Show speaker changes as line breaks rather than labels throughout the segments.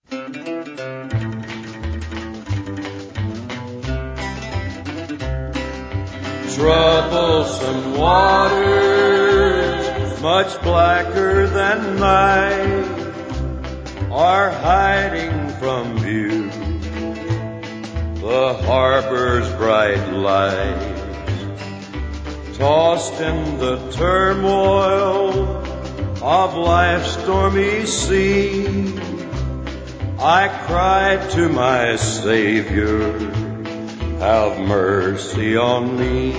Troublesome waters, much blacker than night, are hiding from view the harbor's bright lights. Tossed in the turmoil of life's stormy sea, I cried to my Savior, have mercy on me.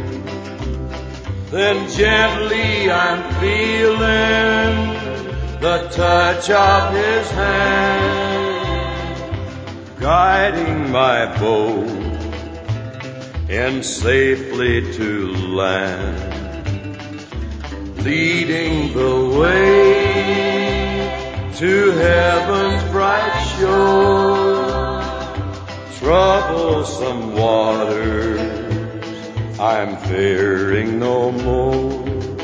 Then gently I'm feeling the touch of His hand, guiding my boat in safely to land, leading the way to heaven's bright shore. Troublesome waters, I'm fearing no more.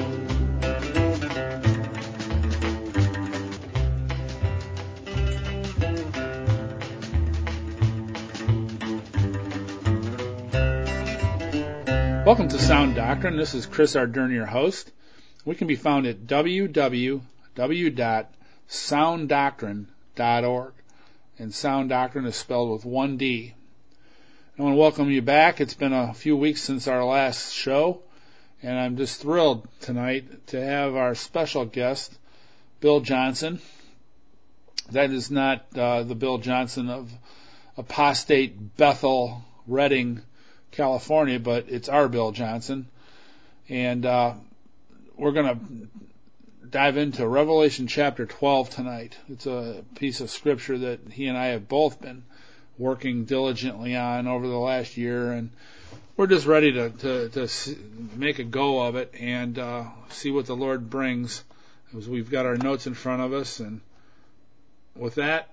Welcome to Sound Doctrine. This is Chris Ardern, your host. We can be found at www.sounddoctrine.org. And Sound Doctrine is spelled with one D. I want to welcome you back. It's been a few weeks since our last show, and I'm just thrilled tonight to have our special guest, Bill Johnson. That is not the Bill Johnson of apostate Bethel, Redding, California, but it's our Bill Johnson. And we're going to dive into Revelation chapter 12 tonight. It's a piece of scripture that he and I have both been working diligently on over the last year, and we're just ready to make a go of it and see what the Lord brings, as we've got our notes in front of us. And with that,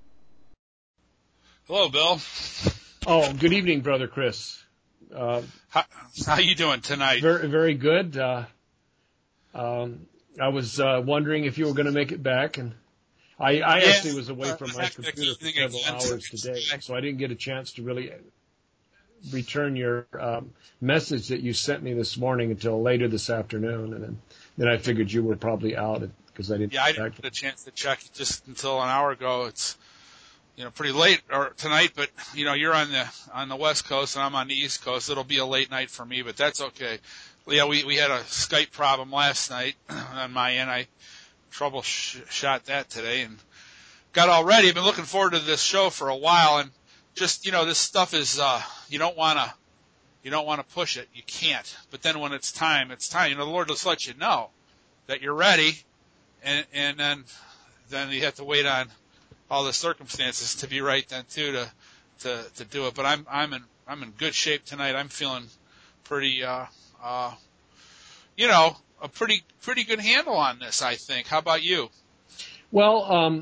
hello, Bill.
Oh, good evening, Brother Chris.
How you doing tonight?
Very, very good. I was wondering if you were going to make it back, and I actually was away from my computer for several hours today, so I didn't get a chance to really return your message that you sent me this morning until later this afternoon, and then I figured you were probably out because I didn't.
Yeah, I didn't get a chance to check just until an hour ago. It's pretty late tonight, but you're on the West Coast and I'm on the East Coast. It'll be a late night for me, but that's okay. Yeah, we had a Skype problem last night on my end. I troubleshot that today and got all ready. I've been looking forward to this show for a while, and just this stuff is you don't want to push it. You can't. But then when it's time, it's time. The Lord just lets you know that you're ready, and then you have to wait on all the circumstances to be right then too to do it. But I'm in good shape tonight. I'm feeling pretty a pretty good handle on this, I think. How about you?
Well,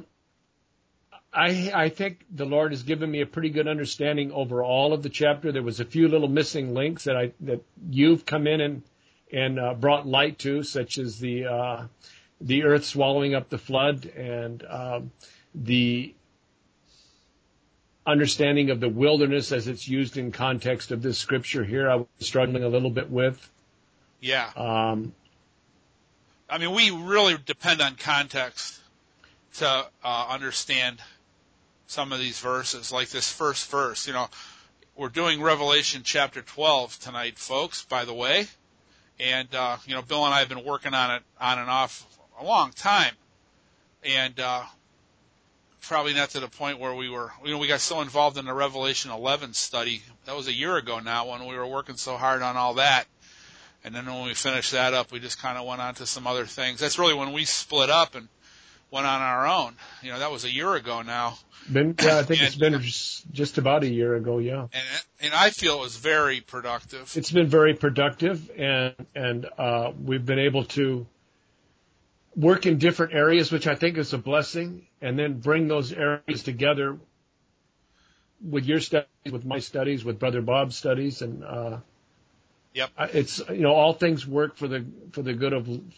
I think the Lord has given me a pretty good understanding over all of the chapter. There was a few little missing links that you've come in and brought light to, such as the earth swallowing up the flood and the understanding of the wilderness as it's used in context of this scripture here. I was struggling a little bit with.
Yeah. We really depend on context to understand some of these verses, like this first verse. We're doing Revelation chapter 12 tonight, folks, by the way. And, Bill and I have been working on it on and off a long time. And probably not to the point where we got so involved in the Revelation 11 study. That was a year ago now when we were working so hard on all that. And then when we finished that up, we just kind of went on to some other things. That's really when we split up and went on our own. That was a year ago now.
I think it's been just about a year ago, yeah.
And I feel it was very productive.
It's been very productive, and we've been able to work in different areas, which I think is a blessing, and then bring those areas together with your studies, with my studies, with Brother Bob's studies, and
yep.
It's all things work for the good of, for those that love God, and I believe this has been a blessing.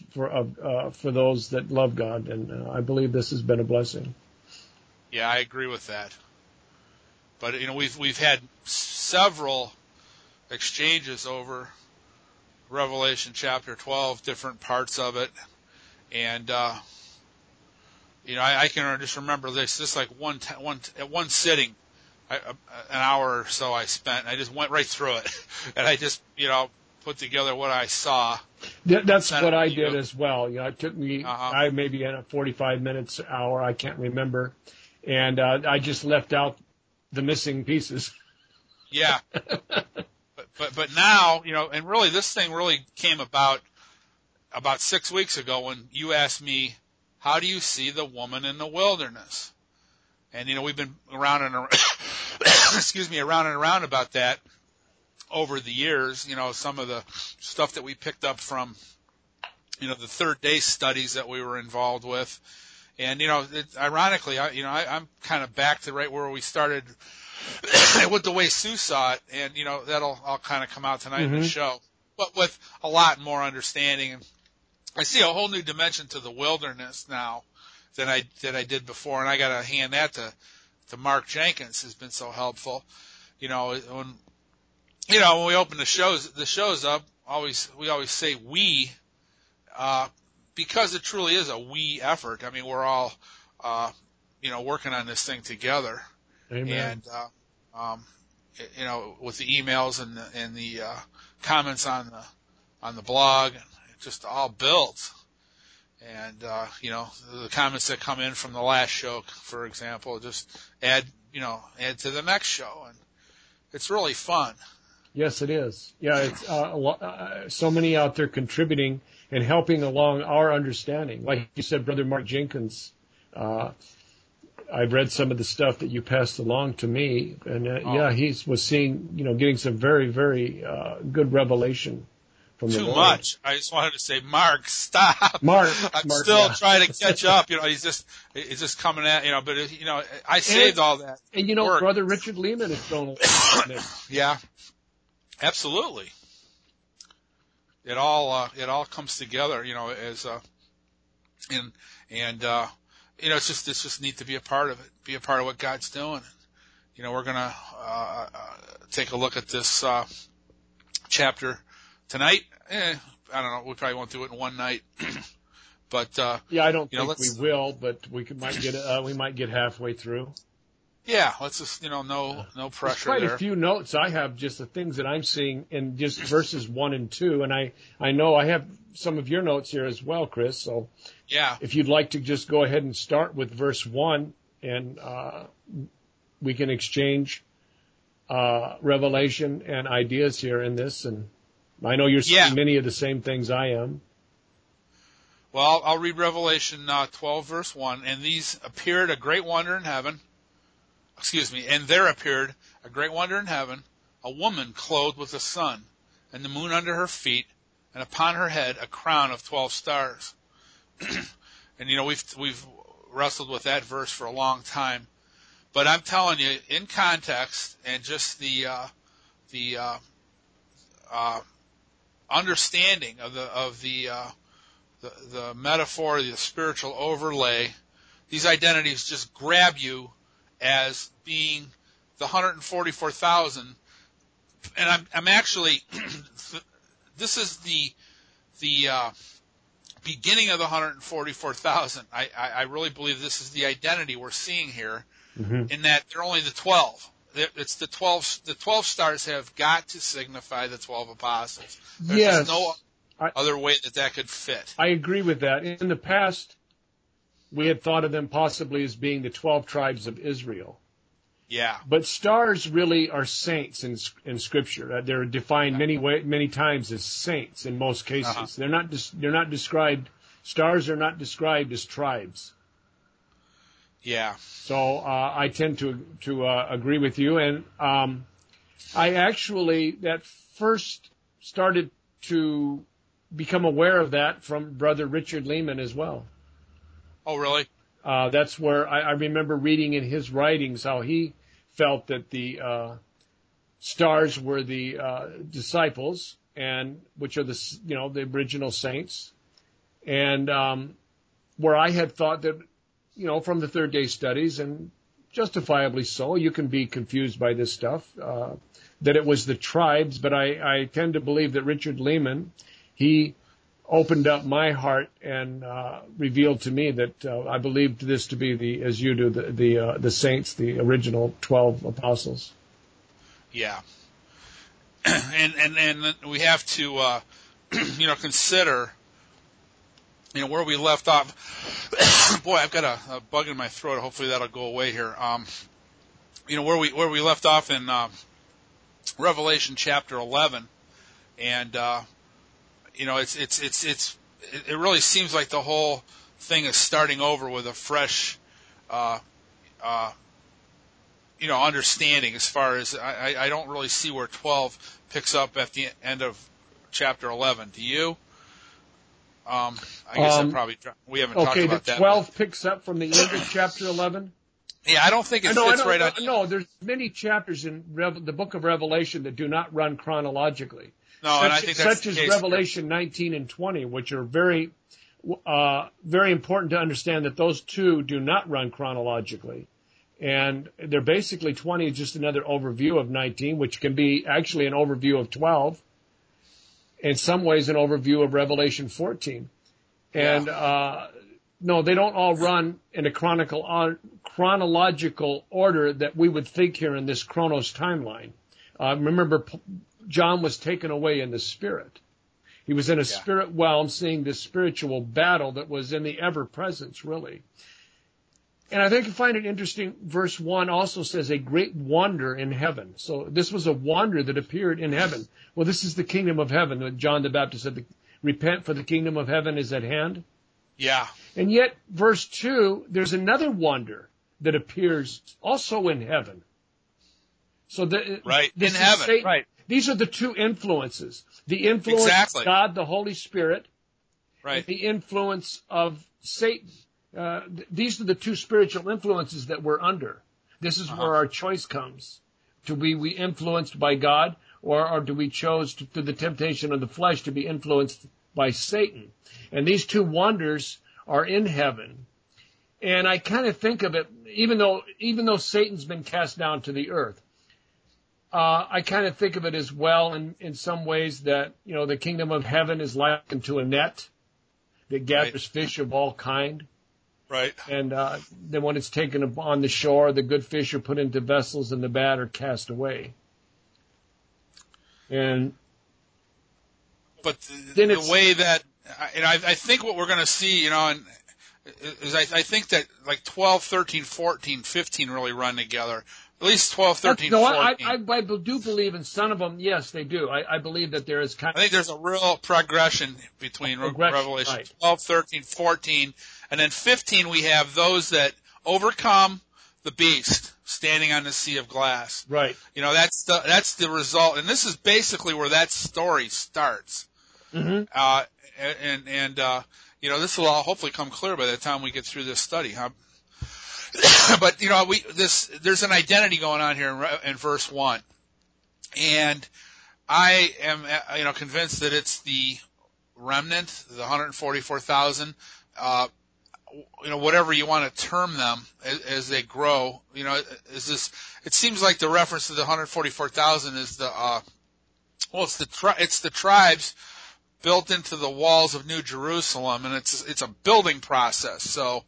Yeah, I agree with that. But we've had several exchanges over Revelation chapter 12, different parts of it, and I can just remember this. Just like at one sitting, an hour or so I spent. I just went right through it, and I just put together what I saw.
That's what I did as well. It took me
Uh-huh.
maybe in 45 minutes, hour, I can't remember, and I just left out the missing pieces.
Yeah, but now and really this thing really came about 6 weeks ago when you asked me, how do you see the woman in the wilderness? And we've been around and around, around and around about that over the years. Some of the stuff that we picked up from the third day studies that we were involved with, and ironically, I'm kind of back to right where we started with the way Sue saw it, and that'll all kind of come out tonight in the show, but with a lot more understanding. And I see a whole new dimension to the wilderness now than I did before, and I got to hand that to Mark Jenkins, who's been so helpful. When we open the shows up, we always say we, because it truly is a we effort. I mean, we're all working on this thing together.
Amen.
And with the emails and the comments on the blog, it just all builds. And the comments that come in from the last show, for example, just add to the next show, and it's really fun.
Yes, it is. Yeah, it's so many out there contributing and helping along our understanding. Like you said, Brother Mark Jenkins, I've read some of the stuff that you passed along to me, and he was seeing, getting some very, very good revelation from the Lord.
Too much. I just wanted to say, Mark, stop.
Mark,
still trying to catch up. He's just coming at, but I saved all that.
And
work.
Brother Richard Lehman is thrown in there. Yeah.
Absolutely. It all comes together, as it's just neat to be a part of it, be a part of what God's doing. We're gonna take a look at this chapter tonight. I don't know. We probably won't do it in one night, but
I don't think we will. But we might get halfway through.
Yeah, let's just no pressure.
There's quite a few notes I have, just the things that I'm seeing in just verses 1 and 2, and I know I have some of your notes here as well, Chris. So
yeah,
if you'd like to just go ahead and start with verse 1, and we can exchange revelation and ideas here in this. And I know you're seeing many of the same things I am.
Well, I'll read Revelation 12, verse 1. And these appeared a great wonder in heaven. And there appeared a great wonder in heaven, a woman clothed with the sun, and the moon under her feet, and upon her head a crown of 12 stars. And we've wrestled with that verse for a long time, but I'm telling you, in context and just the understanding of the metaphor, the spiritual overlay, these identities just grab you as being the 144,000, and I'm actually this is the beginning of the 144,000. I really believe this is the identity we're seeing here, in that they're only the 12. It's the 12. The 12 stars have got to signify the 12 apostles. There's no other way that could fit.
I agree with that. In the past, we had thought of them possibly as being the 12 tribes of Israel.
Yeah.
But stars really are saints in Scripture. They're defined many times as saints in most cases.
Uh-huh.
They're not described. Stars are not described as tribes.
Yeah.
So I tend to agree with you, and I actually that first started to become aware of that from Brother Richard Lehman as well.
Oh, really?
That's where I remember reading in his writings how he felt that the stars were the disciples, and which are the original saints, and where I had thought that from the third day studies, and justifiably so. You can be confused by this stuff, that it was the tribes, but I tend to believe that Richard Lehman, he opened up my heart and revealed to me that I believed this to be as you do, the saints, the original 12 apostles.
Yeah. And we have to, consider, where we left off. Boy, I've got a bug in my throat. Hopefully that'll go away here. Where we left off in Revelation chapter 11, and it really seems like the whole thing is starting over with a fresh, understanding. As far as I don't really see where 12 picks up at the end of chapter 11. Do you? I guess we haven't talked about that.
Okay, the 12 picks up from the end of chapter 11?
Yeah, I don't think it fits right on.
No, there's many chapters in the book of Revelation that do not run chronologically.
No, and I think that's the case.
Such as Revelation 19 and 20, which are very, very important to understand that those two do not run chronologically. And they're basically 20 is just another overview of 19, which can be actually an overview of 12. In some ways, an overview of Revelation 14. And, no, they don't all run in a chronological order that we would think here in this Chronos timeline. Remember, John was taken away in the spirit. He was in a spirit realm seeing this spiritual battle that was in the ever-presence, really. And I think you find it interesting, verse 1 also says a great wonder in heaven. So this was a wonder that appeared in heaven. Well, this is the kingdom of heaven. When John the Baptist said, repent for the kingdom of heaven is at hand.
Yeah.
And yet, verse 2, there's another wonder that appears also in heaven. So
right, in heaven,
Satan.
right.
These are the two influences. The influence of God, the Holy Spirit,
right,
and the influence of Satan. These are the two spiritual influences that we're under. This is where our choice comes. To be we influenced by God, or do we choose through the temptation of the flesh to be influenced by Satan? And these two wonders are in heaven. And I kind of think of it, even though Satan's been cast down to the earth, I kind of think of it as well in some ways that, the kingdom of heaven is likened to a net that gathers fish of all kind.
Right.
And then when it's taken on the shore, the good fish are put into vessels and the bad are cast away. But
the way that, I think what we're going to see, is I think that like 12, 13, 14, 15 really run together. At least 12, 13, 14.
I do believe in some of them. Yes, they do. I believe that there is
I think there's a real progression between Revelation
right.
12, 13, 14, and then 15 we have those that overcome the beast standing on the sea of glass.
Right.
That's the result, and this is basically where that story starts.
Mm-hmm.
This will all hopefully come clear by the time we get through this study, huh? But there's an identity going on here in verse 1, and I am convinced that it's the remnant, the 144,000, whatever you want to term them as they grow. It seems like the reference to the 144,000 is it's the tribes built into the walls of New Jerusalem, and it's a building process. So.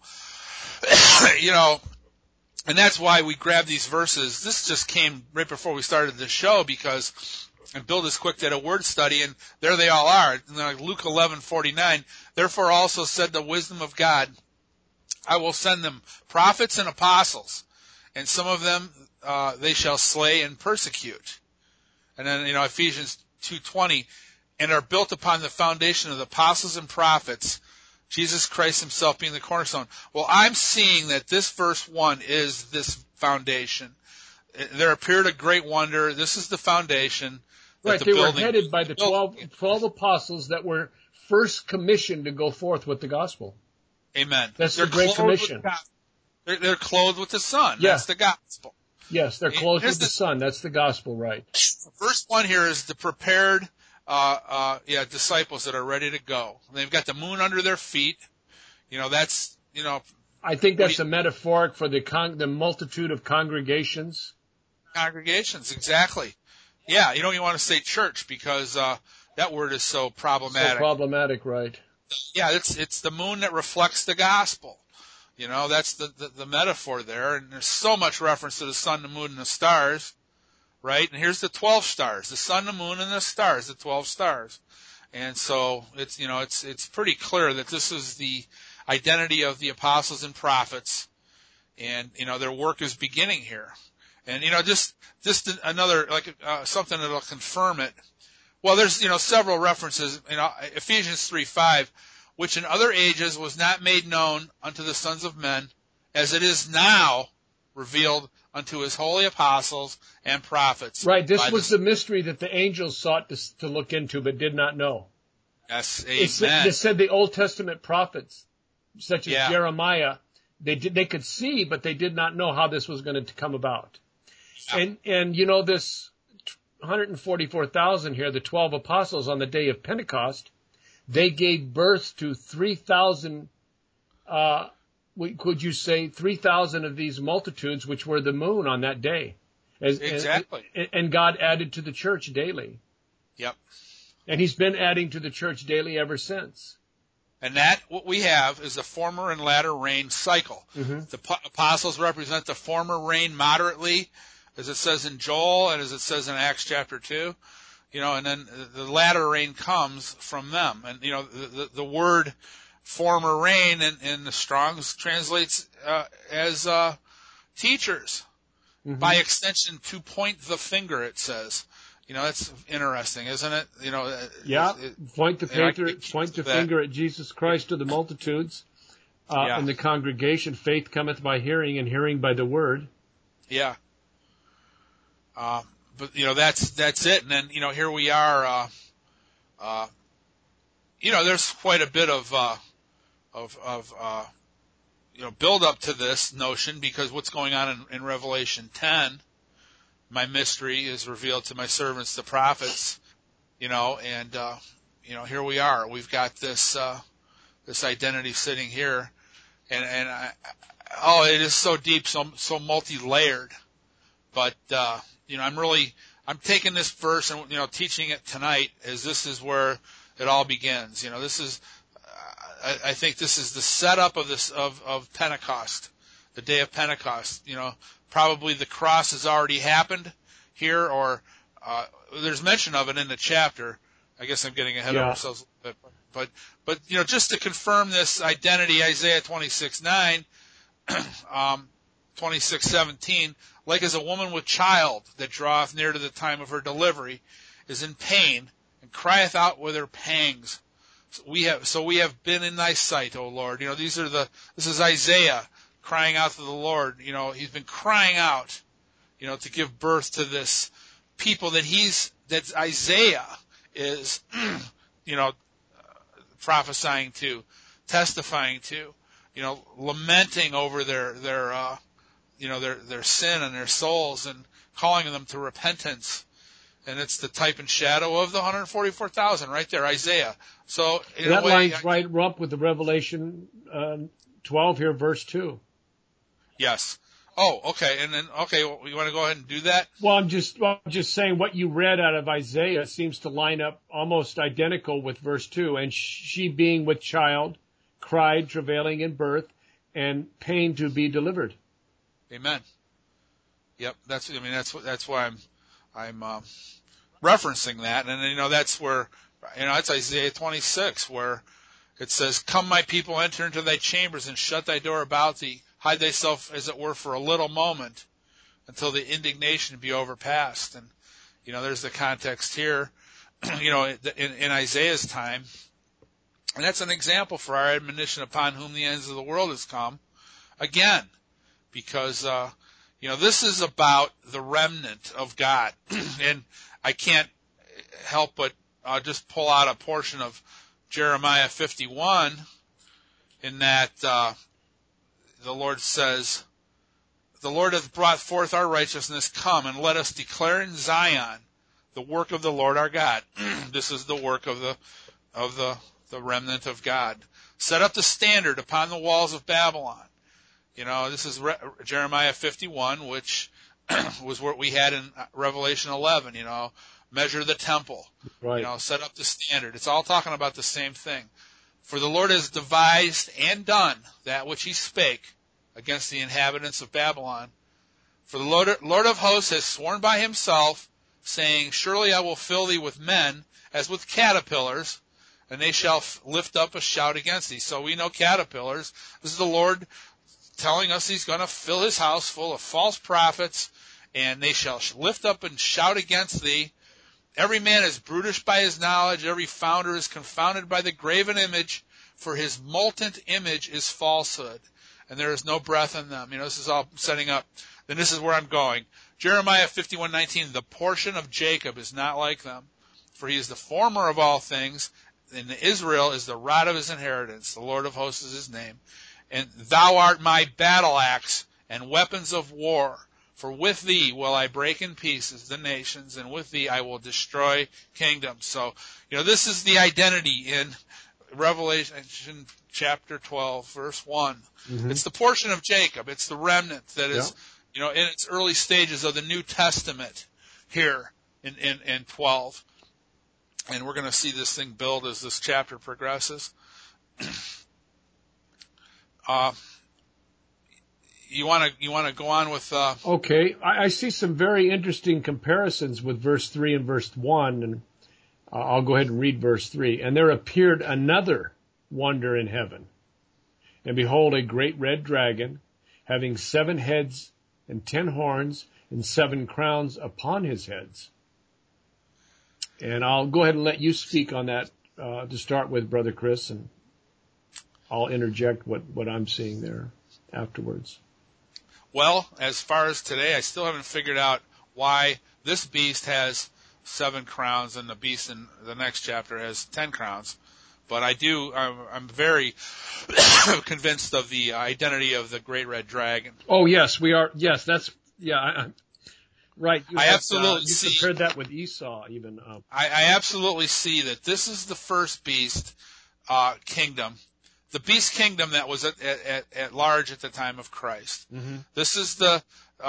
And that's why we grabbed these verses. This just came right before we started the show and Bill just quick did a word study, and there they all are. And like Luke 11:49, therefore also said the wisdom of God, I will send them prophets and apostles, and some of them they shall slay and persecute. And then, Ephesians 2:20, and are built upon the foundation of the apostles and prophets, Jesus Christ himself being the cornerstone. Well, I'm seeing that this verse 1 is this foundation. There appeared a great wonder. This is the foundation.
Right, they were headed by the 12 apostles that were first commissioned to go forth with the gospel.
Amen.
That's the Great Commission.
They're clothed with the Son.
Yeah.
That's the gospel.
Yes, they're clothed with the Son. That's the gospel, right.
Verse 1 here is the prepared disciples that are ready to go. They've got the moon under their feet. That's
I think that's a metaphoric for the multitude of congregations.
Congregations, exactly. Yeah, you don't even want to say church because that word is so problematic.
So problematic, right?
Yeah, it's the moon that reflects the gospel. You know, that's the metaphor there, and there's so much reference to the sun, the moon, and the stars, right? And here's the 12 stars, the sun, the moon, and the stars, the 12 stars. And so it's pretty clear that this is the identity of the apostles and prophets, and their work is beginning here. And just another something that'll confirm it. Well, there's several references. Ephesians 3:5, which in other ages was not made known unto the sons of men, as it is now revealed unto his holy apostles and prophets.
Right. This was the mystery that the angels sought to look into, but did not know.
Yes. Amen.
They said the Old Testament prophets, such as
Yeah.
Jeremiah, they could see, but they did not know how this was going to come about. Yeah. And this 144,000 here, the 12 apostles on the day of Pentecost, they gave birth to 3,000, could you say 3,000 of these multitudes, which were the moon on that day.
Exactly.
And God added to the church daily.
Yep.
And he's been adding to the church daily ever since.
And that, what we have, is a former and latter rain cycle. Mm-hmm. The apostles represent the former rain moderately, as it says in Joel and as it says in Acts chapter 2. And then the latter rain comes from them. And, the word former rain in the Strong's translates as teachers. Mm-hmm. By extension, to point the finger, it says. That's interesting, isn't it?
Yeah. Point the finger at Jesus Christ to the multitudes in the congregation. Faith cometh by hearing, and hearing by the word.
Yeah. But that's it. And then here we are. There's quite a bit of build up to this notion, because what's going on in Revelation 10. My mystery is revealed to my servants, the prophets, and here we are. We've got this identity sitting here, and it is so deep, so multi-layered. But I'm taking this verse and teaching it tonight, as this is where it all begins. This is, I think this is the setup of this of Pentecost, the day of Pentecost. Probably the cross has already happened here, or there's mention of it in the chapter. I guess I'm getting ahead of ourselves a bit. But just to confirm this identity, Isaiah 26:9, 26:17, like as a woman with child that draweth near to the time of her delivery, is in pain, and crieth out with her pangs. So we have been in thy sight, O Lord. This is Isaiah crying out to the Lord. He's been crying out, to give birth to this people that Isaiah is, prophesying to, testifying to, lamenting over their sin and their souls, and calling them to repentance. And it's the type and shadow of the 144,000 right there, Isaiah. So
that lines right up with the Revelation 12 here, verse 2.
Yes. Oh, okay. And then, you want to go ahead and do that?
Well, I'm just saying what you read out of Isaiah seems to line up almost identical with verse 2. And she, being with child, cried, travailing in birth, and pain to be delivered.
Amen. Yep. That's why I'm referencing that. And then, that's where, it's Isaiah 26, where it says, "Come, my people, enter into thy chambers, and shut thy door about thee. Hide thyself, as it were, for a little moment, until the indignation be overpast." And, there's the context here, in Isaiah's time. And that's an example for our admonition, upon whom the ends of the world has come. Again, because, this is about the remnant of God. And I can't help but just pull out a portion of Jeremiah 51, in that, the Lord says, "The Lord hath brought forth our righteousness. Come, and let us declare in Zion the work of the Lord our God." This is the work of the remnant of God. "Set up the standard upon the walls of Babylon. This is Jeremiah 51, which was what we had in Revelation 11, measure the temple,
Right.
Set up the standard. It's all talking about the same thing. For the Lord has devised and done that which he spake against the inhabitants of Babylon. For the Lord of hosts has sworn by himself, saying, surely I will fill thee with men as with caterpillars, and they shall lift up a shout against thee. So we know caterpillars. This is the Lord telling us he's going to fill his house full of false prophets, and they shall lift up and shout against thee. Every man is brutish by his knowledge. Every founder is confounded by the graven image, for his molten image is falsehood, and there is no breath in them. This is all setting up. Then this is where I'm going. Jeremiah 51:19, the portion of Jacob is not like them, for he is the former of all things, and Israel is the rod of his inheritance. The Lord of hosts is his name. And thou art my battle axe and weapons of war. For with thee will I break in pieces the nations, and with thee I will destroy kingdoms. So, this is the identity in Revelation chapter 12, verse 1. Mm-hmm. It's the portion of Jacob. It's the remnant that is, in its early stages of the New Testament here in 12. And we're going to see this thing build as this chapter progresses. You want to go on with?
Okay, I see some very interesting comparisons with verse 3 and verse 1, and I'll go ahead and read verse 3. And there appeared another wonder in heaven, and behold, a great red dragon, having 7 heads and 10 horns and 7 crowns upon his heads. And I'll go ahead and let you speak on that to start with, Brother Chris, and I'll interject what I'm seeing there afterwards.
Well, as far as today, I still haven't figured out why this beast has 7 crowns and the beast in the next chapter has 10 crowns. But I'm very convinced of the identity of the great red dragon.
Oh, yes, we are. Yes, right.
I absolutely
see. You compared that with Esau even.
I absolutely see that this is the first beast kingdom. The beast kingdom that was at large at the time of Christ. Mm-hmm. This is the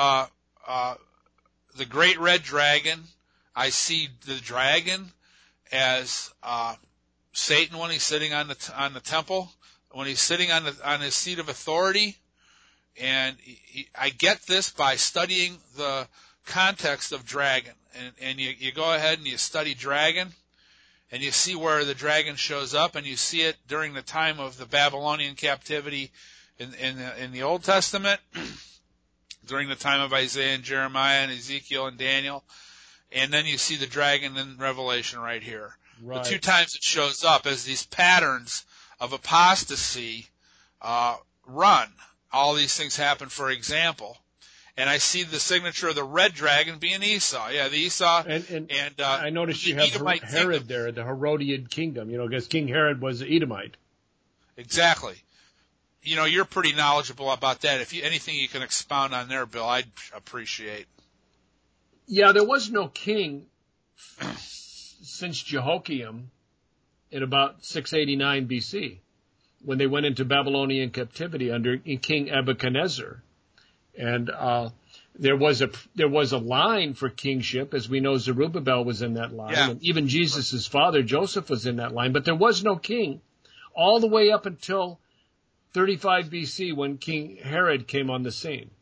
great red dragon. I see the dragon as Satan when he's sitting on the temple, when he's sitting on his seat of authority, and I get this by studying the context of dragon. And you go ahead and you study dragon. And you see where the dragon shows up, and you see it during the time of the Babylonian captivity in the Old Testament, during the time of Isaiah and Jeremiah and Ezekiel and Daniel. And then you see the dragon in Revelation right here. Right. The 2 times it shows up as these patterns of apostasy run. All these things happen, for example. And I see the signature of the red dragon being Esau. Yeah, the Esau. And
I noticed you have Herod there, the Herodian kingdom, because King Herod was an Edomite.
Exactly. You're pretty knowledgeable about that. If anything you can expound on there, Bill, I'd appreciate.
Yeah, there was no king since Jehoiakim in about 689 BC when they went into Babylonian captivity under King Nebuchadnezzar. And there was a line for kingship, as we know Zerubbabel was in that line, and even Jesus' father Joseph was in that line. But there was no king all the way up until 35 BC when King Herod came on the scene.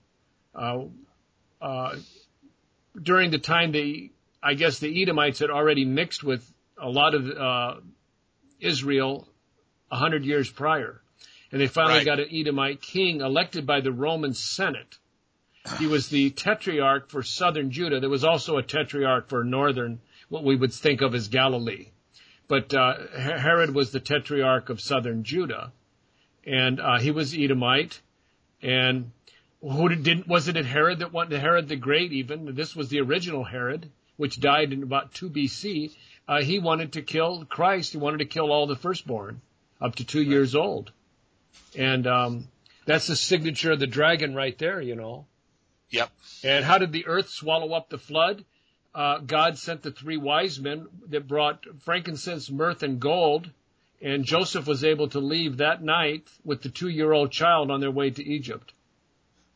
During the time I guess the Edomites had already mixed with a lot of Israel 100 years prior. And they finally got an Edomite king elected by the Roman Senate. He was the tetrarch for southern Judah. There was also a tetrarch for northern, what we would think of as Galilee. But Herod was the tetrarch of southern Judah. And he was Edomite. And wasn't it Herod that wanted Herod the Great even? This was the original Herod, which died in about 2 BC. He wanted to kill Christ. He wanted to kill all the firstborn up to 2 years old. And that's the signature of the dragon right there,
Yep.
And how did the earth swallow up the flood? God sent the 3 wise men that brought frankincense, myrrh, and gold, and Joseph was able to leave that night with the 2-year-old child on their way to Egypt.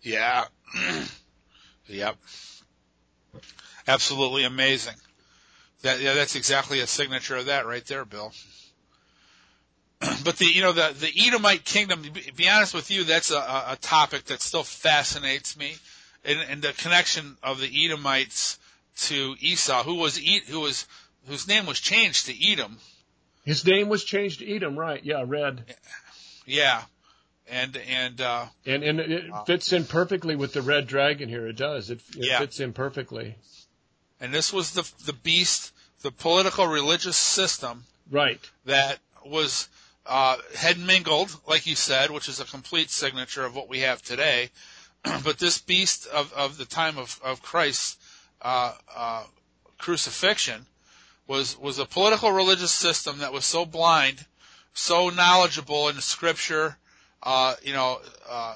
Yeah. Yep. Absolutely amazing. That's exactly a signature of that right there, Bill. But the Edomite kingdom, to be honest with you, that's a topic that still fascinates me. And the connection of the Edomites to Esau, whose name was changed to Edom.
His name was changed to Edom, right? Yeah, red.
Yeah. And
it fits in perfectly with the red dragon here. It does. It fits in perfectly.
And this was the beast, the political religious system,
right?
That was had mingled, like you said, which is a complete signature of what we have today. But this beast of the time of Christ's crucifixion was a political religious system that was so blind, so knowledgeable in Scripture. The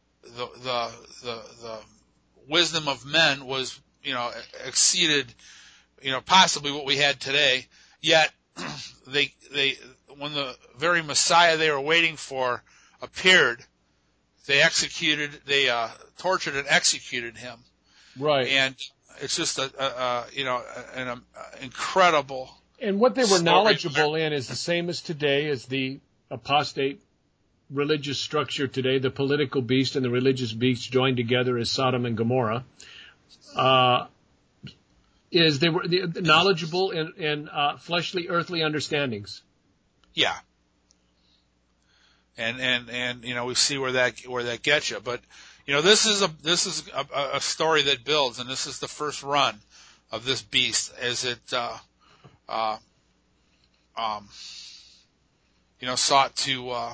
wisdom of men was, exceeded, possibly what we had today. Yet they when the very Messiah they were waiting for appeared, they tortured and executed him.
Right.
And it's just an incredible.
And what they were knowledgeable in is the same as today, as the apostate religious structure today, the political beast and the religious beast joined together as Sodom and Gomorrah, is they were knowledgeable in fleshly, earthly understandings.
Yeah. And we see where that gets you. But, this is a story that builds, and this is the first run of this beast as it, sought to,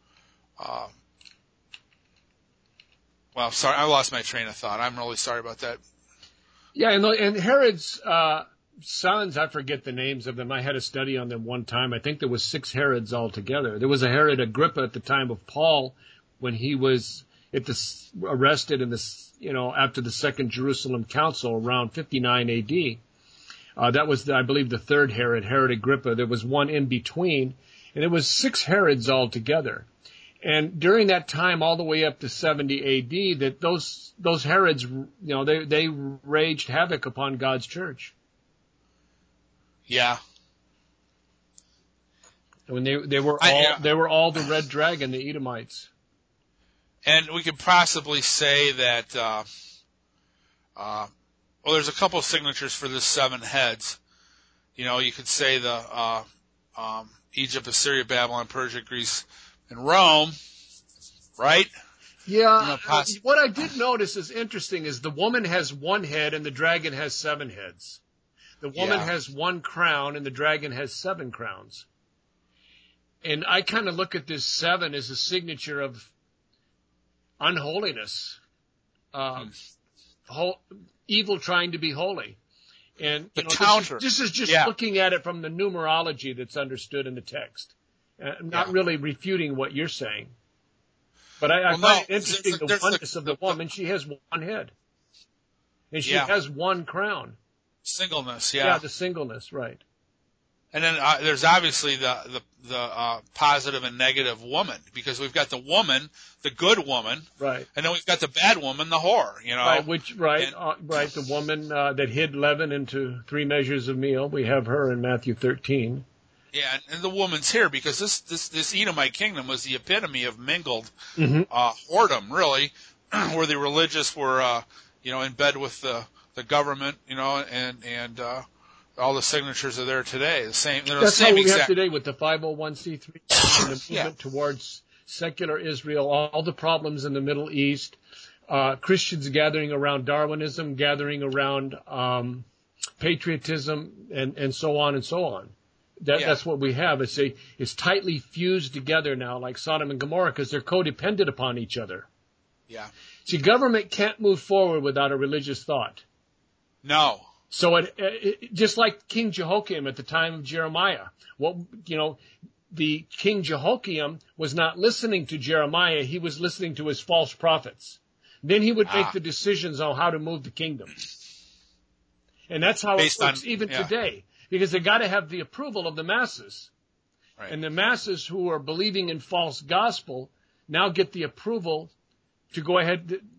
well, sorry, I lost my train of thought. I'm really sorry about that.
Yeah, and Herod's sons, I forget the names of them. I had a study on them one time. I think there was 6 Herods altogether. There was a Herod Agrippa at the time of Paul when he was arrested after the Second Jerusalem Council around 59 A.D. That was, I believe, the third Herod Agrippa. There was one in between, and it was 6 Herods altogether. And during that time, all the way up to 70 A.D., that those Herods, they raged havoc upon God's church.
Yeah.
When they were all the red dragon, the Edomites.
And we could possibly say that, there's a couple of signatures for this 7 heads. You could say the Egypt, Assyria, Babylon, Persia, Greece, and Rome, right?
Yeah. What I did notice is interesting is the woman has 1 head and the dragon has 7 heads. The woman has 1 crown and the dragon has 7 crowns. And I kind of look at this 7 as a signature of unholiness, evil trying to be holy. And this is just looking at it from the numerology that's understood in the text. Not really refuting what you're saying. But I find it interesting the oneness of the woman. She has 1 head. And she has 1 crown.
Singleness,
Yeah, the singleness, right.
And then there's obviously the positive and negative woman, because we've got the woman, the good woman,
right,
and then we've got the bad woman, the whore,
Right, right, the woman that hid leaven into 3 measures of meal. We have her in Matthew 13.
Yeah, and the woman's here because this Edomite kingdom was the epitome of mingled whoredom, really, where the religious were, in bed with the government, and all the signatures are there today.
That's how we have today with the 501c3 and the movement towards secular Israel, all the problems in the Middle East, Christians gathering around Darwinism, gathering around patriotism, and so on and so on. That's what we have. It's tightly fused together now, like Sodom and Gomorrah, because they're codependent upon each other.
Yeah.
See, government can't move forward without a religious thought.
No.
So just like King Jehoiakim at the time of Jeremiah, the King Jehoiakim was not listening to Jeremiah. He was listening to his false prophets. Then he would make the decisions on how to move the kingdom. And that's how it works today, because they got to have the approval of the masses. Right. And the masses who are believing in false gospel now get the approval to go ahead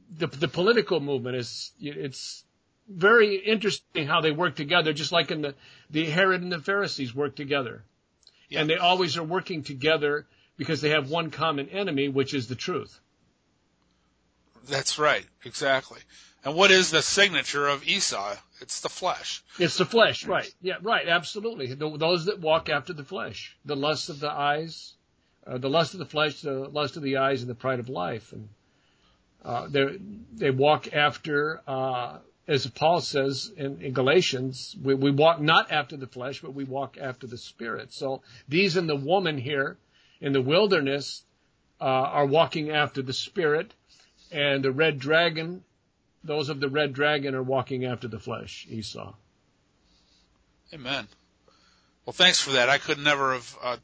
the political movement it's very interesting how they work together, just like in the Herod and the Pharisees work together.
Yeah.
And they always are working together because they have one common enemy, which is the truth.
That's right. Exactly. And what is the signature of Esau? It's the flesh.
It's the flesh, right. Yeah, right, absolutely. Those that walk after the flesh, the lust of the eyes, the lust of the flesh, the lust of the eyes, and the pride of life. And they walk after, as Paul says in Galatians, we walk not after the flesh, but we walk after the Spirit. So these and the woman here in the wilderness are walking after the Spirit, and the red dragon, those of the red dragon are walking after the flesh, Esau.
Amen. Well, thanks for that. I could never have,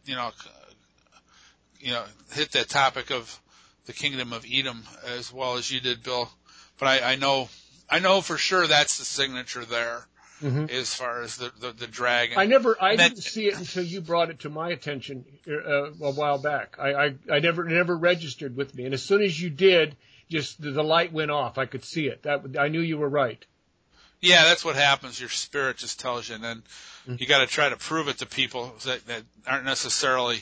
hit that topic of the kingdom of Edom as well as you did, Bill. But I know for sure that's the signature there, as far as the dragon.
I didn't see it until you brought it to my attention a while back. I never registered with me, and as soon as you did, just the light went off. I could see it. I knew you were right.
Yeah, that's what happens. Your spirit just tells you, and then you got to try to prove it to people that aren't necessarily,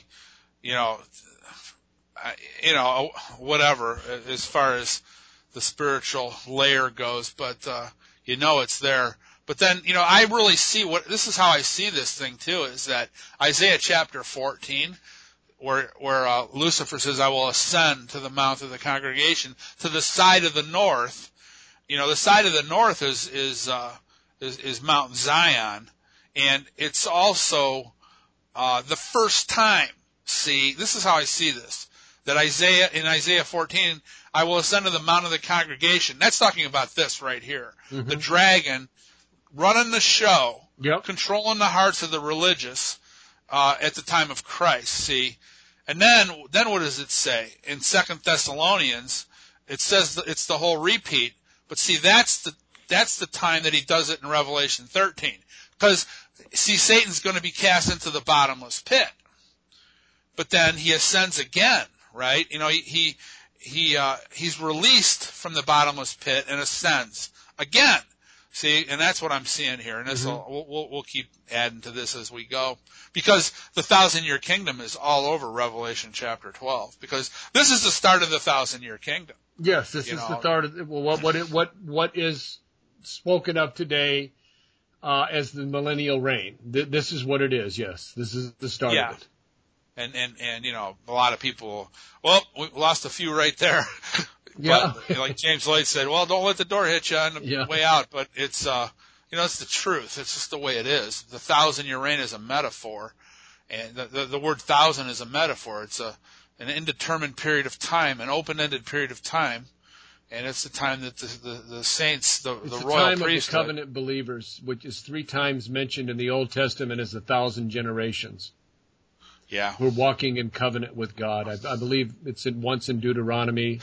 whatever as far as the spiritual layer goes. But it's there. But then, I really see this is how I see this thing too, is that Isaiah chapter 14, where Lucifer says, I will ascend to the mount of the congregation, to the side of the north. The side of the north is Mount Zion, and it's also the first time. See, this is how I see this. That in Isaiah 14, I will ascend to the mount of the congregation. That's talking about this right here. Mm-hmm. The dragon running the show, controlling the hearts of the religious at the time of Christ. See, and then what does it say in 2 Thessalonians? It says it's the whole repeat. But see, that's the time that he does it in Revelation 13. Because see, Satan's going to be cast into the bottomless pit. But then he ascends again, right? He's released from the bottomless pit and ascends again. See, and that's what I'm seeing here. And this we'll keep adding to this as we go, because the 1,000-year kingdom is all over Revelation chapter 12. Because this is the start of the 1,000-year kingdom.
Yes, this is the start of what is spoken of today as the millennial reign. This is what it is. Yes, this is the start of it.
And a lot of people, well, we lost a few right there.
Yeah.
But, like James Lloyd said, well, don't let the door hit you on the way out. But it's, it's the truth. It's just the way it is. The 1,000-year reign is a metaphor. And the word 1,000 is a metaphor. It's an indeterminate period of time, an open-ended period of time. And it's the time that the saints, the royal priesthood. It's the time of the
covenant believers, which is 3 times mentioned in the Old Testament as 1,000 generations.
Yeah.
We're walking in covenant with God. I believe it's once in Deuteronomy,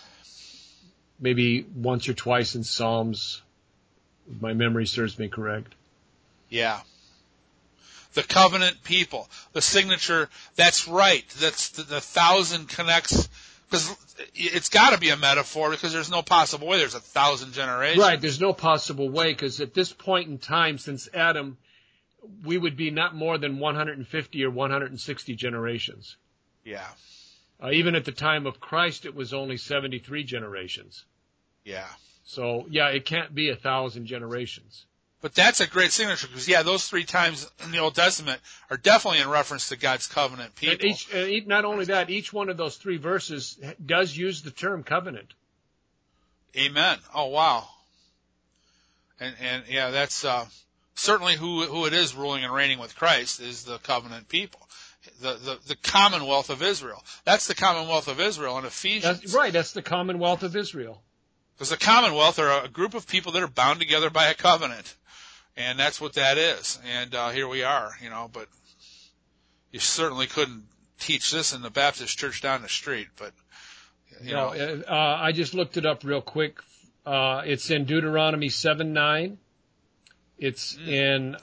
maybe once or twice in Psalms. If my memory serves me correct.
Yeah. The covenant people, the signature, that's right. That's the 1,000 connects, because it's got to be a metaphor, because there's no possible way there's 1,000 generations.
Right, there's no possible way, because at this point in time, since Adam, we would be not more than 150 or 160 generations.
Yeah.
Even at the time of Christ, it was only 73 generations.
Yeah.
So, it can't be 1,000 generations.
But that's a great signature, because, those 3 times in the Old Testament are definitely in reference to God's covenant people.
And not only that, each one of those 3 verses does use the term covenant.
Amen. Oh, wow. And that's certainly who it is ruling and reigning with Christ is the covenant people. The Commonwealth of Israel. That's the Commonwealth of Israel in Ephesians.
That's right, that's the Commonwealth of Israel.
Because the Commonwealth are a group of people that are bound together by a covenant. And that's what that is. And here we are, but you certainly couldn't teach this in the Baptist church down the street. But,
I just looked it up real quick. It's in Deuteronomy 7:9. It's in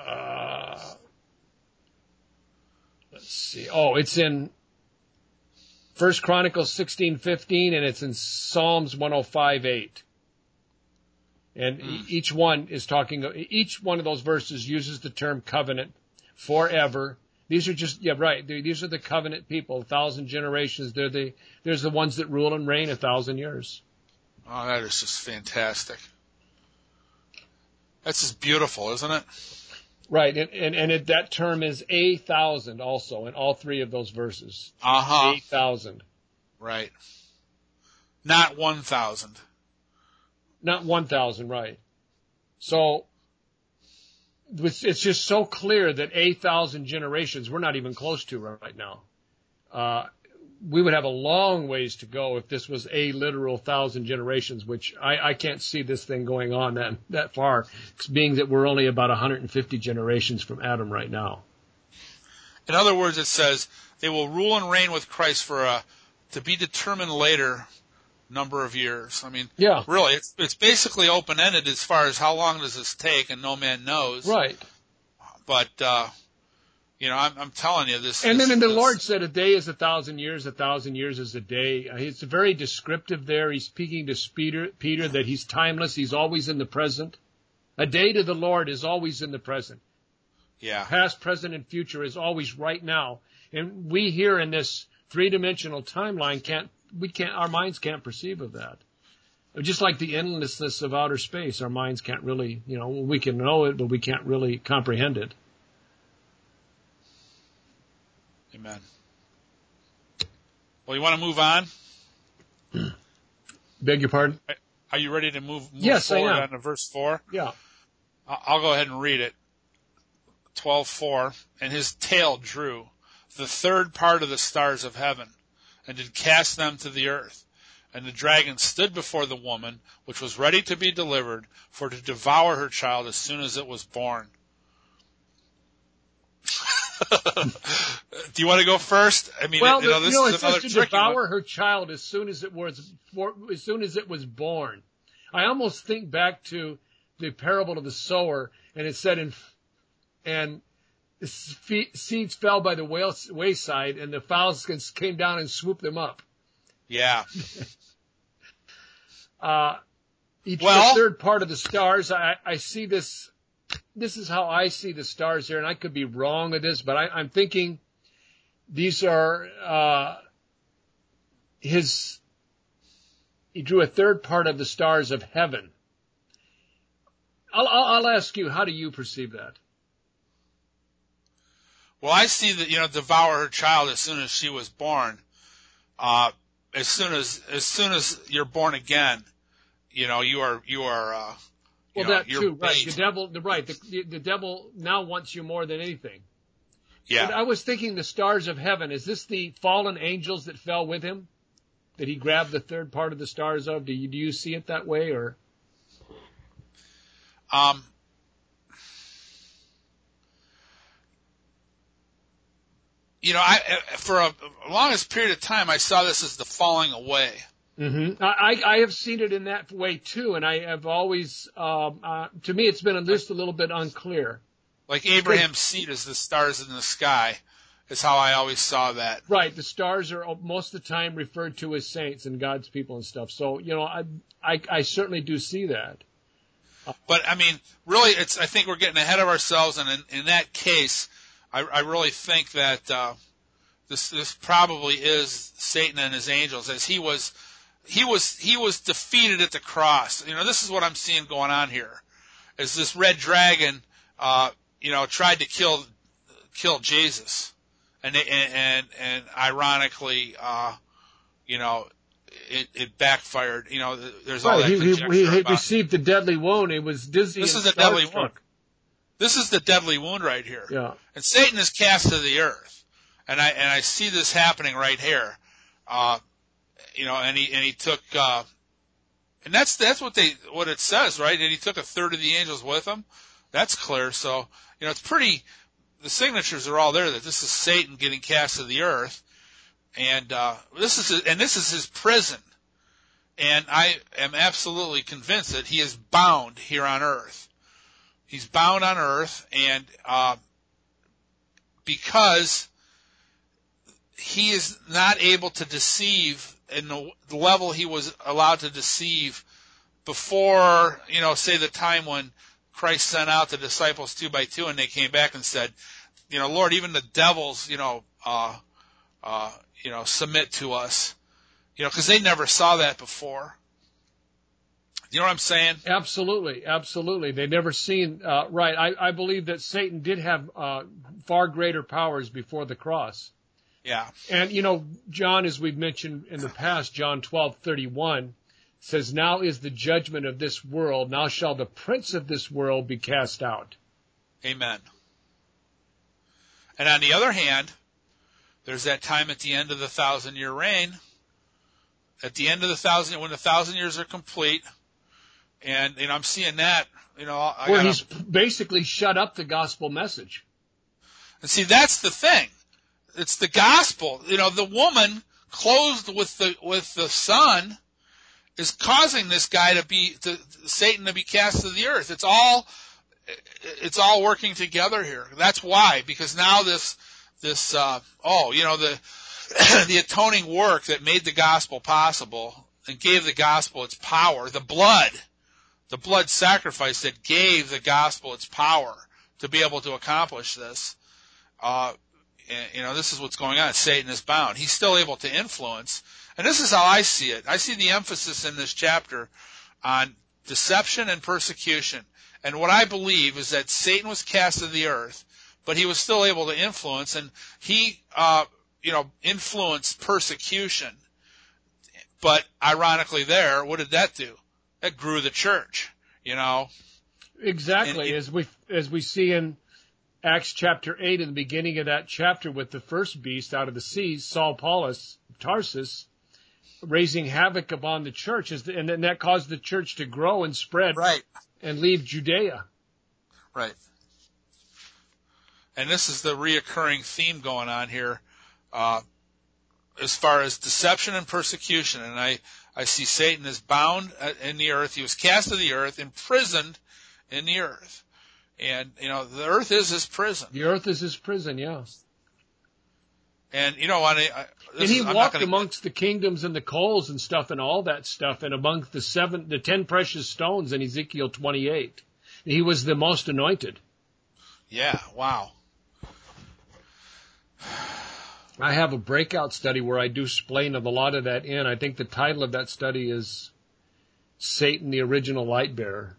let's see. Oh, it's in 1 Chronicles 16:15, and it's in Psalms 105:8. And each one is each one of those verses uses the term covenant, forever. These are just, yeah, right. These are the covenant people, 1,000 generations. There's the ones that rule and reign 1,000 years.
Oh, that is just fantastic. That's just beautiful, isn't it?
Right, and that term is 1,000 also in all three of those verses. 1,000.
Right. Not 1,000.
Not 1,000, right. So it's just so clear that 1,000 generations we're not even close to right now. We would have a long ways to go if this was a literal 1,000 generations, which I can't see this thing going on that far, being that we're only about 150 generations from Adam right now.
In other words, it says they will rule and reign with Christ for to be determined later number of years. I mean,
yeah,
really, it's basically open-ended as far as how long does this take, and no man knows.
Right.
But I'm telling you this.
And then the Lord said, "A day is 1,000 years. 1,000 years is a day." It's very descriptive there. He's speaking to Peter that he's timeless. He's always in the present. A day to the Lord is always in the present.
Yeah.
Past, present, and future is always right now. And we here in this three-dimensional timeline our minds can't perceive of that. Just like the endlessness of outer space, our minds can't really, we can know it, but we can't really comprehend it.
Amen. Well, you want to move on?
Beg your pardon?
Are you ready to move
yes,
forward
I am.
on to verse 4?
Yeah.
I'll go ahead and read it. 12:4, and his tail drew the third part of the stars of heaven, and did cast them to the earth. And the dragon stood before the woman, which was ready to be delivered, for to devour her child as soon as it was born. Do you want to go first? I mean, this is another
to
tricky
devour
one.
her child as soon as it was born. I almost think back to the parable of the sower, and it said, and the seeds fell by the wayside, and the fowls came down and swooped them up.
Yeah.
The third part of the stars, I see this. This is how I see the stars here, and I could be wrong with this, but I'm thinking these are he drew a third part of the stars of heaven. I'll ask you, how do you perceive that?
Well, I see that, devour her child as soon as she was born. As soon as you're born again, you are.
Well, that
you're
too,
bait.
right? The devil now wants you more than anything.
Yeah.
But I was thinking the stars of heaven. Is this the fallen angels that fell with him? That he grabbed the third part of the stars of? Do you see it that way, or?
For a longest period of time, I saw this as the falling away.
Mm-hmm. I have seen it in that way too, and I have always, to me, it's been just a little bit unclear.
Like Abraham's seed is the stars in the sky, is how I always saw that.
Right, the stars are most of the time referred to as saints and God's people and stuff. So, I certainly do see that.
But I mean, really, I think we're getting ahead of ourselves, and in that case, I really think that this probably is Satan and his angels, as he was defeated at the cross. This is what I'm seeing going on here, is this red dragon, tried to kill Jesus, and ironically, it backfired. There's all that conjecture
he
about
received the deadly wound. It was dizzy.
This is the deadly wound. This is the deadly wound right here.
Yeah.
And Satan is cast to the earth, and I see this happening right here. And he took, and that's what it says, right? And he took a third of the angels with him. That's clear. So, it's pretty, the signatures are all there that this is Satan getting cast to the earth. And, this is his prison. And I am absolutely convinced that he is bound here on earth. He's bound on earth, and, because he is not able to deceive in the level he was allowed to deceive before, say the time when Christ sent out the disciples 2 by 2 and they came back and said, Lord, even the devils, submit to us, because they never saw that before. You know what I'm saying?
Absolutely, absolutely. They never seen, right. I believe that Satan did have far greater powers before the cross.
Yeah.
And, John, as we've mentioned in the past, John 12:31 says, now is the judgment of this world. Now shall the prince of this world be cast out.
Amen. And on the other hand, there's that time at the end of the 1,000-year reign. At the end of when the 1,000 years are complete, and I'm seeing that,
where he's basically shut up the gospel message.
And see, that's the thing. It's the gospel. The woman clothed with the Son is causing this guy Satan to be cast to the earth. It's all working together here. That's why, because now the atoning work that made the gospel possible and gave the gospel its power, the blood sacrifice that gave the gospel its power to be able to accomplish this. This is what's going on. Satan is bound. He's still able to influence. And this is how I see it. I see the emphasis in this chapter on deception and persecution. And what I believe is that Satan was cast to the earth, but he was still able to influence, and he, influenced persecution. But ironically what did that do? That grew the church,
Exactly.
And
as we see in Acts chapter 8, in the beginning of that chapter with the first beast out of the seas, Saul Paulus, Tarsus, raising havoc upon the church, and then that caused the church to grow and spread,
right,
and leave Judea.
Right. And this is the reoccurring theme going on here, as far as deception and persecution. And I see Satan is bound in the earth. He was cast to the earth, imprisoned in the earth. And, the earth is his prison.
The earth is his prison, yeah.
And,
and he walked amongst the kingdoms and the coals and stuff and all that stuff, and among the 10 precious stones in Ezekiel 28. He was the most anointed.
Yeah, wow.
I have a breakout study where I do explain a lot of that in. I think the title of that study is Satan, the Original Light Bearer.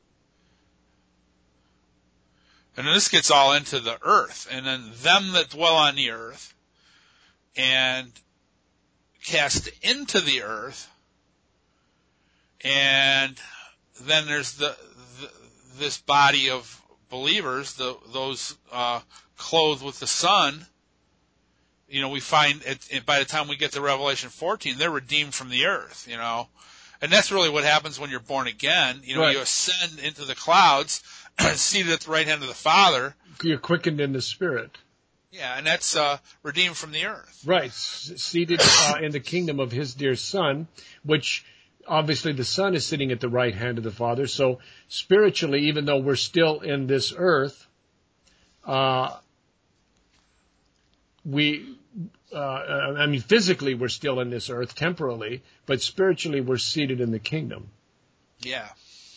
And this gets all into the earth, and then them that dwell on the earth, and cast into the earth, and then there's this body of believers, those clothed with the Son. We find by the time we get to Revelation 14, they're redeemed from the earth, and that's really what happens when you're born again.
Right.
You ascend into the clouds, seated at the right hand of the Father.
You're quickened in the Spirit.
Yeah, and that's redeemed from the earth.
Right, seated in the kingdom of his dear Son, which obviously the Son is sitting at the right hand of the Father. So spiritually, even though we're still in this earth, physically we're still in this earth, temporally, but spiritually we're seated in the kingdom.
Yeah.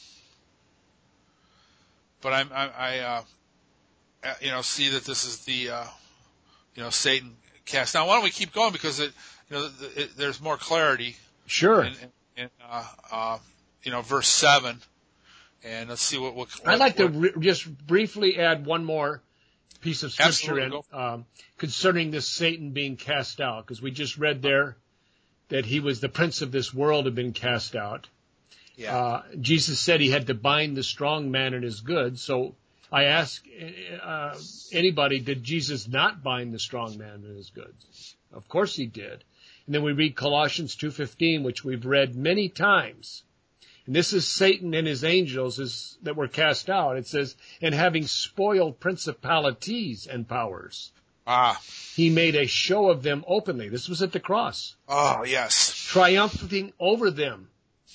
But I see that this is the, Satan cast. Now, why don't we keep going, because there's more clarity.
Sure.
In verse 7, and let's see what
I'd like to just briefly add one more piece of scripture in, concerning this Satan being cast out, because we just read there that he was the prince of this world had been cast out.
Yeah.
Jesus said he had to bind the strong man in his goods. So I ask anybody, did Jesus not bind the strong man in his goods? Of course he did. And then we read Colossians 2:15, which we've read many times. And this is Satan and his angels that were cast out. It says, and having spoiled principalities and powers, he made a show of them openly. This was at the cross.
Oh, yes.
Triumphing over them.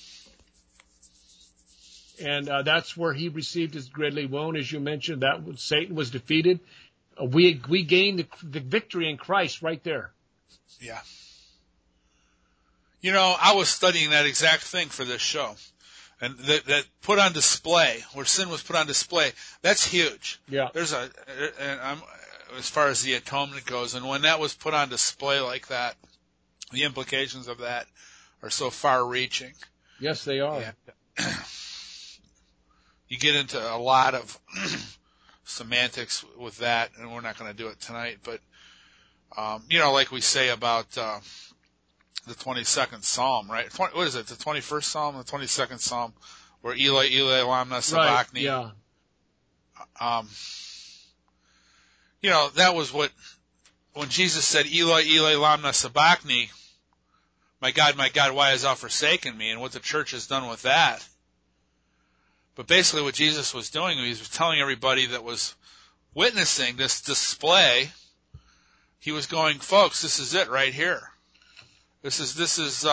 And that's where he received his deadly wound, as you mentioned. Satan was defeated. We gained the victory in Christ right there.
Yeah. You know, I was studying that exact thing for this show. And that put on display, where sin was put on display, that's huge.
Yeah.
As far as the atonement goes, and when that was put on display like that, the implications of that are so far-reaching.
Yes, they are.
And you get into a lot of semantics with that, and we're not going to do it tonight, but, you know, like we say about, the 22nd Psalm, right? What is it? The 21st Psalm, the 22nd Psalm, where Eli, Eli, lama sabachthani.
Right, yeah.
You know, that was when Jesus said, Eli, Eli, lama sabachthani, my God, why hast thou forsaken me? And what the church has done with that. But basically what Jesus was doing, he was telling everybody that was witnessing this display, he was going, folks, this is it right here. This is is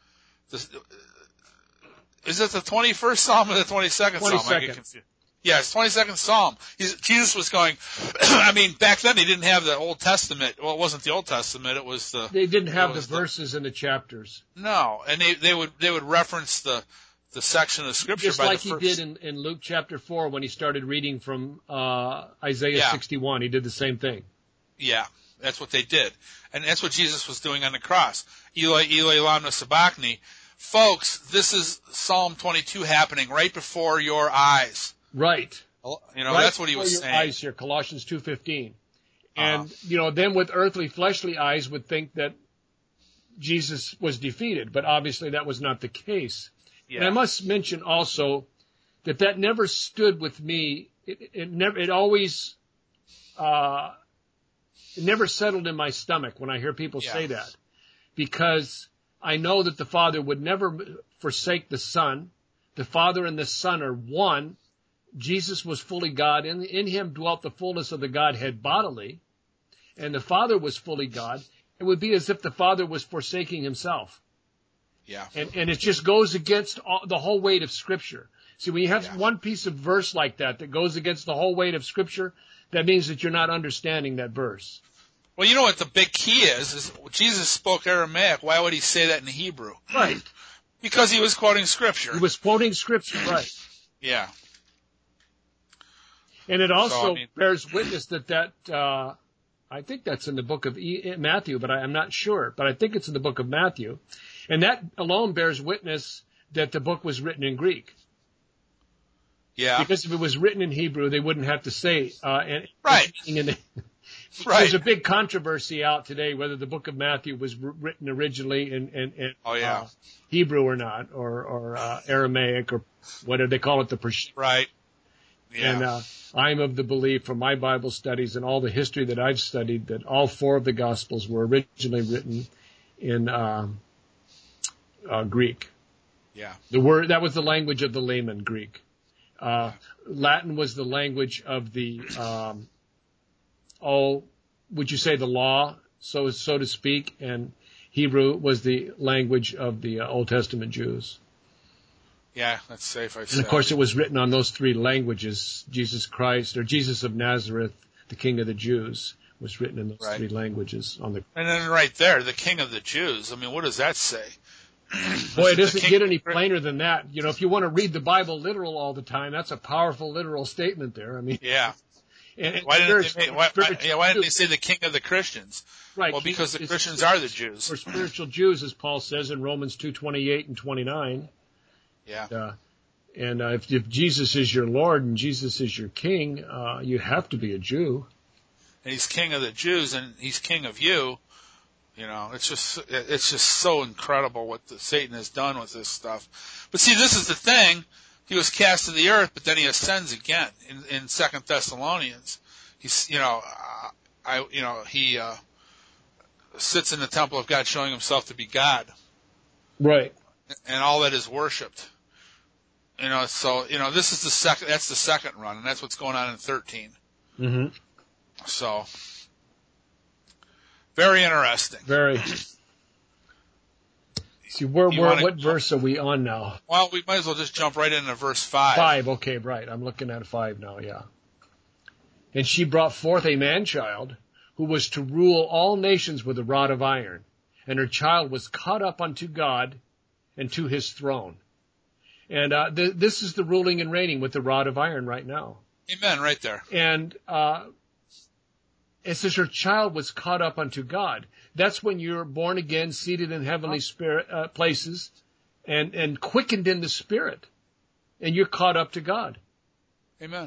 it the 21st Psalm or the 22nd Psalm? I get confused. Yeah, it's 22nd Psalm. Jesus was going, I mean, back then they didn't have the Old Testament. Well, it wasn't the Old Testament, it was
They didn't have the verses in the chapters.
No, and they would reference the section of Scripture
just
by
like
the first.
He did in Luke chapter 4 when he started reading from Isaiah 61. He did the same thing.
Yeah, that's what they did. And that's what Jesus was doing on the cross. Eli, Eli, lama sabachthani. Folks, this is Psalm 22 happening right before your eyes.
Right.
You know,
right
that's what he was
your
saying.
Eyes here, Colossians 2:15. And, you know, them with earthly, fleshly eyes would think that Jesus was defeated, but obviously that was not the case. Yeah. And I must mention also that never stood with me. It never settled in my stomach when I hear people say that, because I know that the Father would never forsake the Son. The Father and the Son are one. Jesus was fully God. In him dwelt the fullness of the Godhead bodily, and the Father was fully God. It would be as if the Father was forsaking himself.
Yeah.
And it just goes against the whole weight of Scripture. See, when you have one piece of verse like that goes against the whole weight of Scripture, that means that you're not understanding that verse.
Well, you know what the big key is Jesus spoke Aramaic. Why would he say that in Hebrew?
Right.
Because he was quoting Scripture.
He was quoting Scripture, right.
Yeah.
And it also bears witness that I think that's in the book of Matthew, but I'm not sure. But I think it's in the book of Matthew. And that alone bears witness that the book was written in Greek.
Yeah.
Because if it was written in Hebrew, they wouldn't have to say,
right.
There's a big controversy out today whether the book of Matthew was written originally in Hebrew or not, or Aramaic, or whatever they call it, the Persian.
Right. Yeah.
And I'm of the belief from my Bible studies and all the history that I've studied that all four of the Gospels were originally written in Greek.
Yeah.
That was the language of the layman, Greek. Latin was the language of the, would you say the law, so to speak, and Hebrew was the language of the Old Testament Jews.
Yeah, that's safe, I say.
And of course it was written on those three languages. Jesus Christ, or Jesus of Nazareth, the King of the Jews, was written in those three languages. And
then right there, the King of the Jews, I mean, what does that say?
Boy, it doesn't get any plainer than that. You know, if you want to read the Bible literal all the time, that's a powerful literal statement there. I mean,
yeah. Why didn't they say the King of the Christians?
Right.
Well, because the Christians are the Jews.
Or spiritual Jews, as Paul says in Romans 2:28 and 29.
Yeah.
And if Jesus is your Lord and Jesus is your King, you have to be a Jew.
And he's King of the Jews, and he's King of you. You know, it's just so incredible what Satan has done with this stuff. But see, this is the thing. He was cast to the earth, but then he ascends again in 2 Thessalonians. He's, he sits in the temple of God showing himself to be God.
Right.
And all that is worshipped. You know, so, this is that's the second run, and that's what's going on in 13.
Mm-hmm.
So, very interesting.
Very. See, what verse are we on now?
Well, we might as well just jump right into verse 5.
5, okay, right. I'm looking at 5 now, yeah. And she brought forth a man-child, who was to rule all nations with a rod of iron. And her child was caught up unto God and to his throne. And this is the ruling and reigning with the rod of iron right now.
Amen, right there.
And it says her child was caught up unto God. That's when you're born again, seated in heavenly spirit places, and quickened in the spirit, and you're caught up to God.
Amen.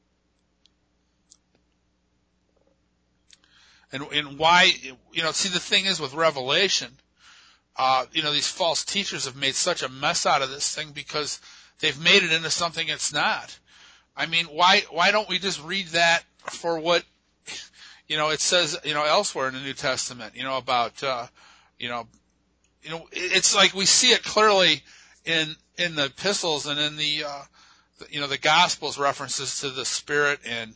And why, see, the thing is with Revelation, these false teachers have made such a mess out of this thing because they've made it into something it's not. I mean, why don't we just read that for what, it says, elsewhere in the New Testament, about, it's like we see it clearly in the epistles and in the Gospels references to the Spirit and,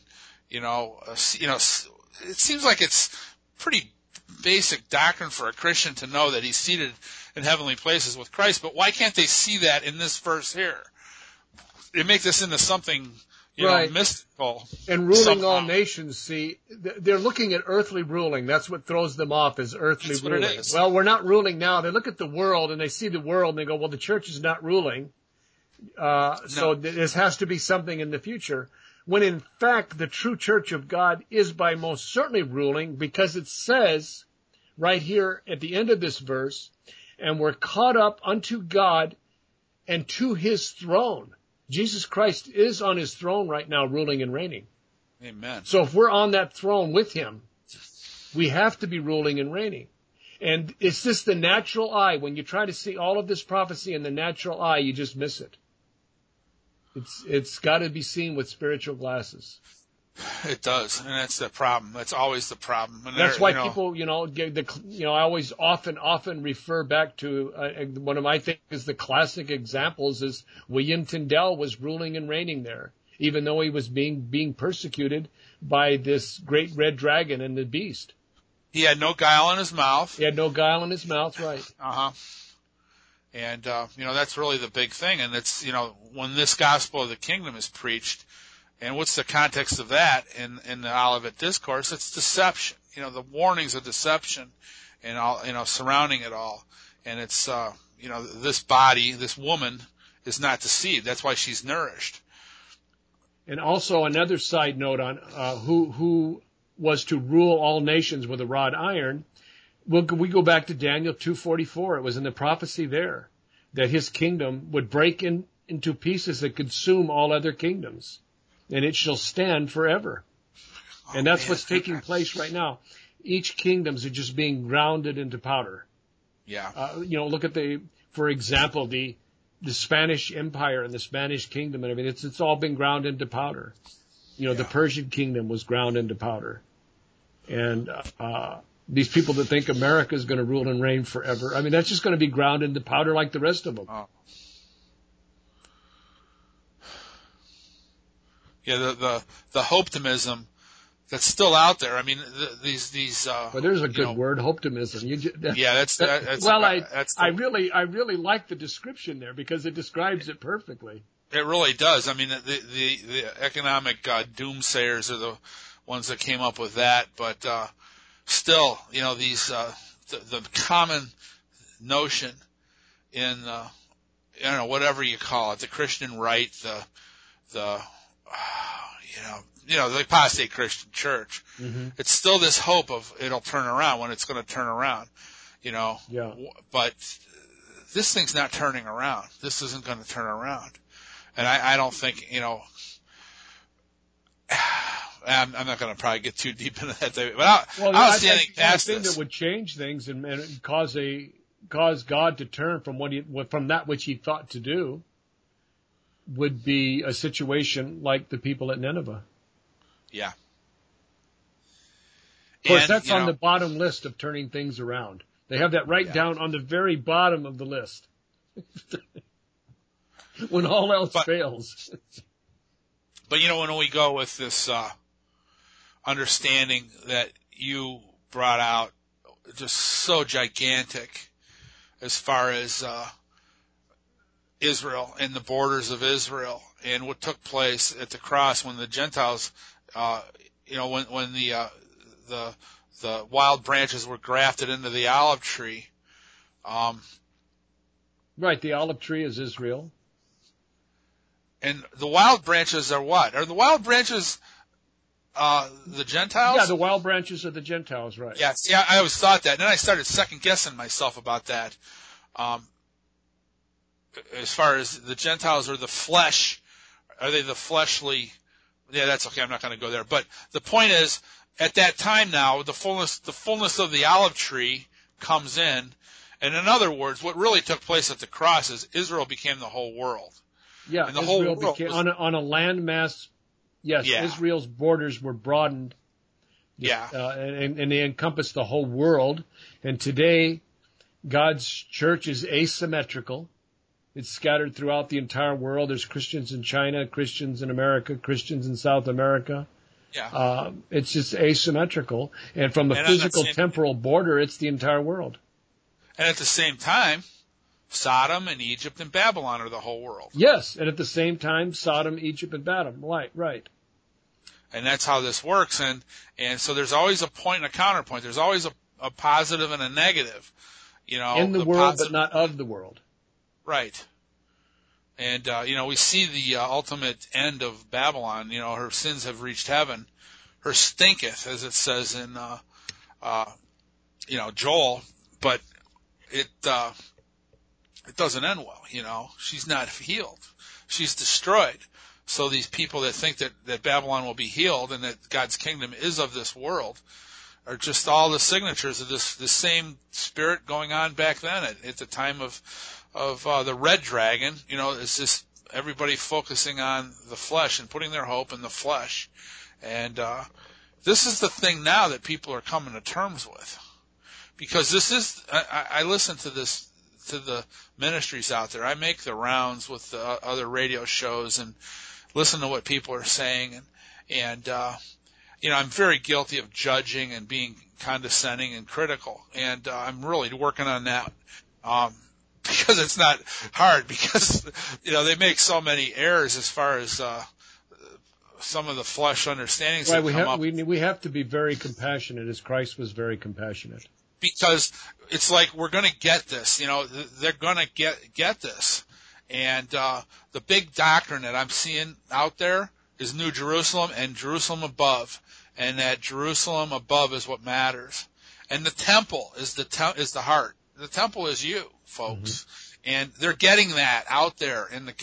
it seems like it's pretty basic doctrine for a Christian to know that he's seated in heavenly places with Christ, but why can't they see that in this verse here? They make this into something, mystical.
And ruling
somehow.
all nations, see, they're looking at earthly ruling. That's what throws them off, is earthly
That's
ruling.
what it is.
Well, we're not ruling now. They look at the world and they see the world and they go, well, the church is not ruling. So this has to be something in the future. When in fact, the true church of God is by most certainly ruling, because it says right here at the end of this verse, and we're caught up unto God and to his throne. Jesus Christ is on his throne right now, ruling and reigning.
Amen.
So if we're on that throne with him, we have to be ruling and reigning. And it's just the natural eye. When you try to see all of this prophecy in the natural eye, you just miss it. It's got to be seen with spiritual glasses.
It does, and that's the problem. That's always the problem. And
that's why people, I always often refer back to one of my things is the classic examples is William Tyndale was ruling and reigning there, even though he was being persecuted by this great red dragon and the beast.
He had no guile in his mouth.
He had no guile in his mouth, right?
And, that's really the big thing. And it's, when this gospel of the kingdom is preached, and what's the context of that in the Olivet Discourse? It's deception. The warnings of deception and all, surrounding it all. And it's, this body, this woman is not deceived. That's why she's nourished.
And also another side note on, who was to rule all nations with a rod iron. We go back to Daniel 2:44. It was in the prophecy there that his kingdom would break into pieces that consume all other kingdoms, and it shall stand forever. And that's what's taking place right now. Each kingdoms are just being grounded into powder.
Yeah.
Look at for example, the Spanish Empire and the Spanish kingdom and everything. It's all been ground into powder. The Persian kingdom was ground into powder, and these people that think America is going to rule and reign forever. I mean, that's just going to be ground into powder like the rest of them.
Oh. Yeah, the hopetimism that's still out there. I mean, these.
Well, there's a good word, hopetimism.
That's.
Well, I really like the description there because it describes it perfectly.
It really does. I mean, the economic doomsayers are the ones that came up with that, but still, these the common notion in whatever you call it, the Christian right, the apostate Christian church.
Mm-hmm.
It's still this hope of it'll turn around when it's going to turn around, Yeah. But this thing's not turning around. This isn't going to turn around, and I don't think I'm not going to probably get too deep into that, but I don't see anything past this.
The thing that would change things and cause God to turn from that which He thought to do would be a situation like the people at Nineveh.
Yeah.
Of course, that's on the bottom list of turning things around. They have that down on the very bottom of the list. When all else fails.
But when we go with this understanding that you brought out, just so gigantic as far as Israel and the borders of Israel and what took place at the cross when the Gentiles, when the the wild branches were grafted into the olive tree.
Right, the olive tree is Israel.
And the wild branches are what? Are the wild branches the Gentiles?
Yeah, the wild branches are the Gentiles, right.
Yes, yeah, I always thought that. And then I started second-guessing myself about that. As far as the Gentiles or the flesh, are they the fleshly? Yeah, that's okay. I'm not going to go there. But the point is, at that time now, the fullness of the olive tree comes in. And in other words, what really took place at the cross is Israel became the whole world.
Yeah,
and the
Israel
whole world
became,
was,
on a landmass. Yes,
yeah.
Israel's borders were broadened.
Yeah.
And they encompass the whole world. And today, God's church is asymmetrical. It's scattered throughout the entire world. There's Christians in China, Christians in America, Christians in South America.
Yeah.
It's just asymmetrical. And from the physical temporal border, it's the entire world.
And at the same time, Sodom and Egypt and Babylon are the whole world.
Yes, and at the same time, Sodom, Egypt, and Babylon. Right.
And that's how this works. And so there's always a point and a counterpoint. There's always a positive and a negative. You know,
in the world, but not of the world.
Right. And, we see the ultimate end of Babylon. You know, her sins have reached heaven. Her stinketh, as it says in, Joel, but it doesn't end well, you know. She's not healed. She's destroyed. So these people that think that Babylon will be healed and that God's kingdom is of this world are just all the signatures of this same spirit going on back then at the time of the red dragon. You know, it's just everybody focusing on the flesh and putting their hope in the flesh. And this is the thing now that people are coming to terms with. Because this is, I listen to this, to the ministries out there. I make the rounds with the other radio shows and listen to what people are saying. And I'm very guilty of judging and being condescending and critical. And I'm really working on that. Because it's not hard, because, they make so many errors as far as, some of the flesh understandings that come up.
We have to be very compassionate, as Christ was very compassionate.
Because it's like, we're going to get this, they're going to get this. And, the big doctrine that I'm seeing out there is New Jerusalem and Jerusalem above. And that Jerusalem above is what matters. And the temple is the heart. The temple is you, folks. Mm-hmm. And they're getting that out there in the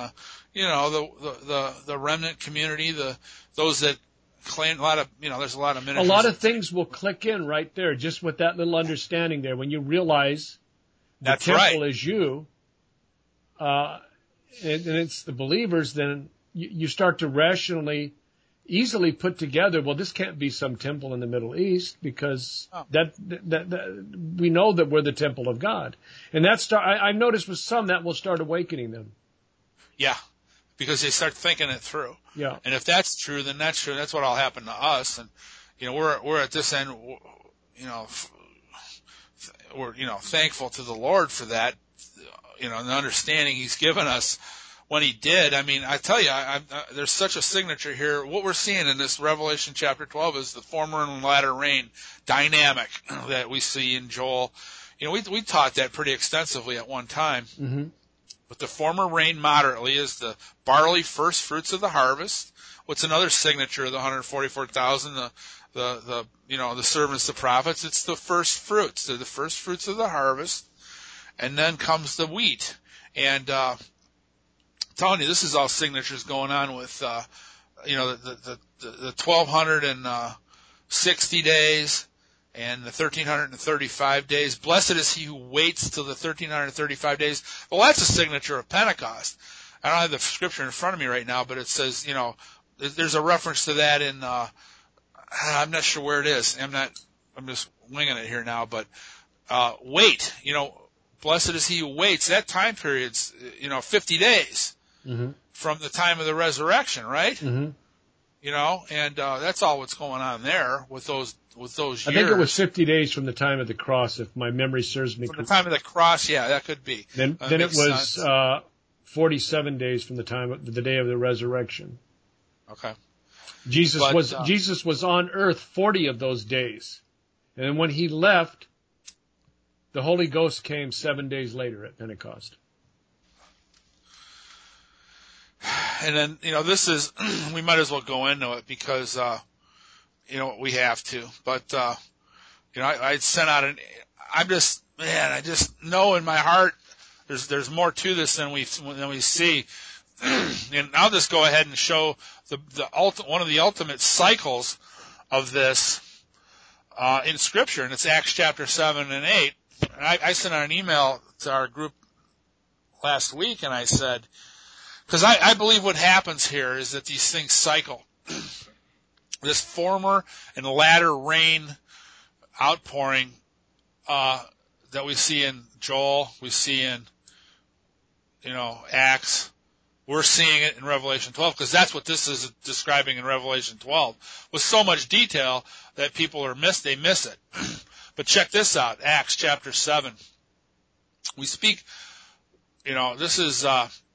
remnant community, those that claim there's a lot of ministries.
A lot of things will click in right there, just with that little understanding there. When you realize the temple is you, and it's the believers, then you start to easily put together, well, this can't be some temple in the Middle East, because that we know that we're the temple of God. And I noticed with some that will start awakening them.
Yeah. Because they start thinking it through.
Yeah.
And if that's true, then that's true. That's what will happen to us. And, we're at this end, we're thankful to the Lord for that, and the understanding He's given us when He did. I mean, I tell you, there's such a signature here. What we're seeing in this Revelation chapter 12 is the former and latter rain dynamic that we see in Joel. We taught that pretty extensively at one time.
Mm-hmm.
But the former rain moderately is the barley first fruits of the harvest. What's another signature of the 144,000? The servants, the prophets. It's the first fruits. They're the first fruits of the harvest. And then comes the wheat. And, I'm telling you, this is all signatures going on with, the 1,260 days. And the 1,335 days. Blessed is he who waits till the 1,335 days. Well, that's a signature of Pentecost. I don't have the scripture in front of me right now, but it says, there's a reference to that in, I'm not sure where it is. I'm just winging it here now, but, wait, blessed is he who waits. That time period's, 50 days
mm-hmm.
from the time of the resurrection, right?
Mm-hmm.
And that's all what's going on there with those years.
I think it was 50 days from the time of the cross, if my memory serves me correctly.
From the time of the cross, yeah, that could be.
Then it was 47 days from the time of the day of the resurrection.
Okay.
Jesus was on earth 40 of those days. And when he left, the Holy Ghost came 7 days later at Pentecost.
And then, this is, we might as well go into it because, we have to. But, I sent out I just know in my heart there's more to this than we see. And I'll just go ahead and show one of the ultimate cycles of this, in Scripture, and it's Acts chapter 7 and 8. And I sent out an email to our group last week, and I said, because I believe what happens here is that these things cycle. This former and latter rain outpouring that we see in Joel, we see in Acts, we're seeing it in Revelation 12 because that's what this is describing in Revelation 12 with so much detail that people they miss it. But check this out, Acts chapter 7. We speak, this is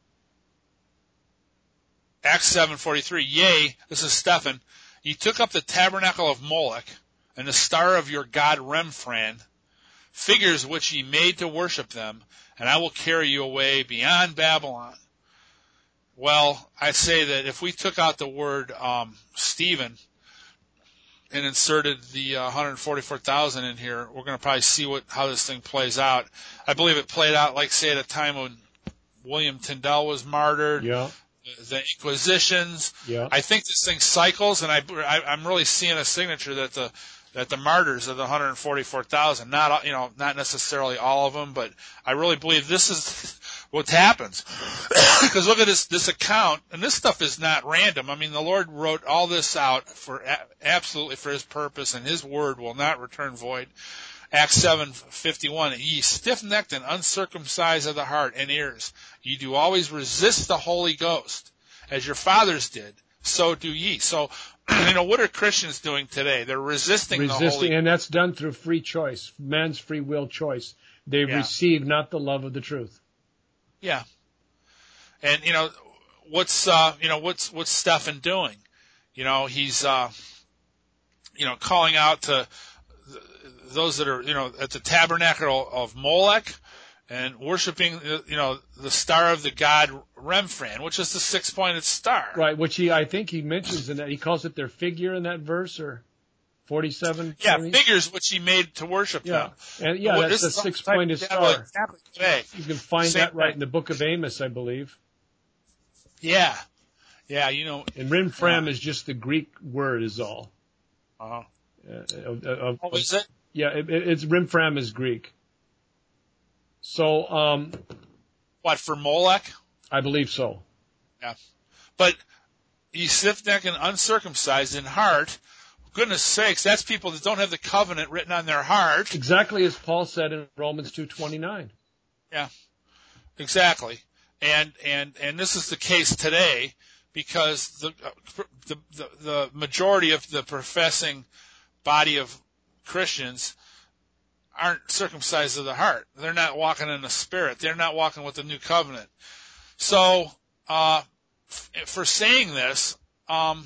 Acts 7:43. Yea, this is Stephen. Ye took up the tabernacle of Moloch and the star of your god Remphan, figures which ye made to worship them, and I will carry you away beyond Babylon. Well, I say that if we took out the word Stephen and inserted the 144,000 in here, we're going to probably see how this thing plays out. I believe it played out, like, say, at a time when William Tyndale was martyred.
Yeah.
The Inquisitions.
Yeah.
I think this thing cycles, and I'm really seeing a signature that the martyrs of the 144,000, not necessarily all of them, but I really believe this is what happens. Because look at this account, and this stuff is not random. I mean, the Lord wrote all this out absolutely for His purpose, and His word will not return void. Acts 7:51, ye stiff-necked and uncircumcised of the heart and ears, ye do always resist the Holy Ghost, as your fathers did, so do ye. So, what are Christians doing today? They're resisting the Holy Ghost.
And that's done through free choice, man's free will choice. They've received not the love of the truth.
Yeah. And, what's Stephen doing? He's, calling out to those that are, at the tabernacle of Molech and worshiping, the star of the god Remphan, which is the six-pointed star.
Right, which I think he mentions in that. He calls it their figure in that verse, or 47.
Yeah, 20? Figures which he made to worship them.
And that's the six-pointed star.
Today.
You can find that right in the book of Amos, I believe.
Yeah. Yeah,
And Remphan is just the Greek word is all.
Uh-huh. Is it?
Yeah, it's Remphan is Greek. So,
what, for Molech?
I believe so.
Yeah. But ye stiff-necked and uncircumcised in heart, goodness sakes, that's people that don't have the covenant written on their heart.
Exactly as Paul said in Romans 2:29.
Yeah, exactly. And this is the case today because the majority of the professing body of Christians aren't circumcised of the heart. They're not walking in the Spirit. They're not walking with the new covenant. So, for saying this, and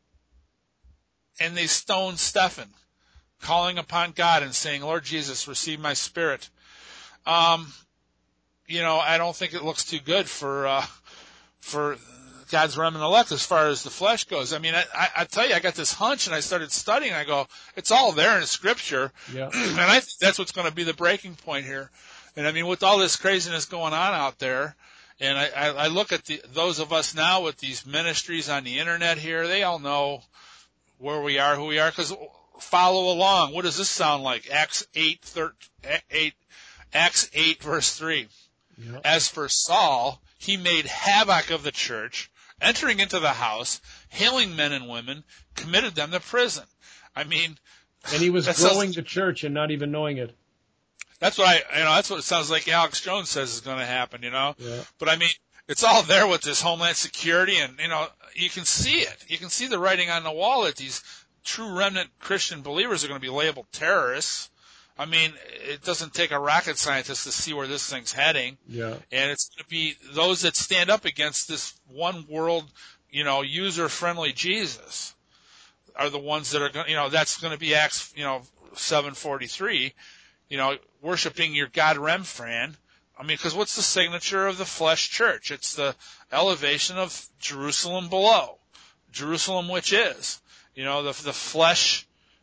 they stoned Stephen, calling upon God and saying, Lord Jesus, receive my spirit. I don't think it looks too good for God's remnant elect as far as the flesh goes. I mean, I tell you, I got this hunch and I started studying. I go, it's all there in Scripture.
Yeah.
And I think that's what's going to be the breaking point here. And I mean, with all this craziness going on out there, and I look at those of us now with these ministries on the internet here, they all know where we are, who we are, because follow along. What does this sound like? Acts 8 verse 3.
Yeah.
As for Saul, he made havoc of the church, entering into the house, hailing men and women, committed them to prison. I mean,
and he was growing the church and not even knowing it.
That's what that's what it sounds like Alex Jones says is going to happen,
Yeah.
But I mean, it's all there with this Homeland Security, and you can see it. You can see the writing on the wall that these true remnant Christian believers are going to be labeled terrorists. I mean, it doesn't take a rocket scientist to see where this thing's heading.
Yeah.
And it's going to be those that stand up against this one world, user-friendly Jesus. are the ones that are going, that's going to be Acts, 7:43, worshiping your God Remphan. I mean, because what's the signature of the flesh church? It's the elevation of Jerusalem below, Jerusalem which is, the flesh,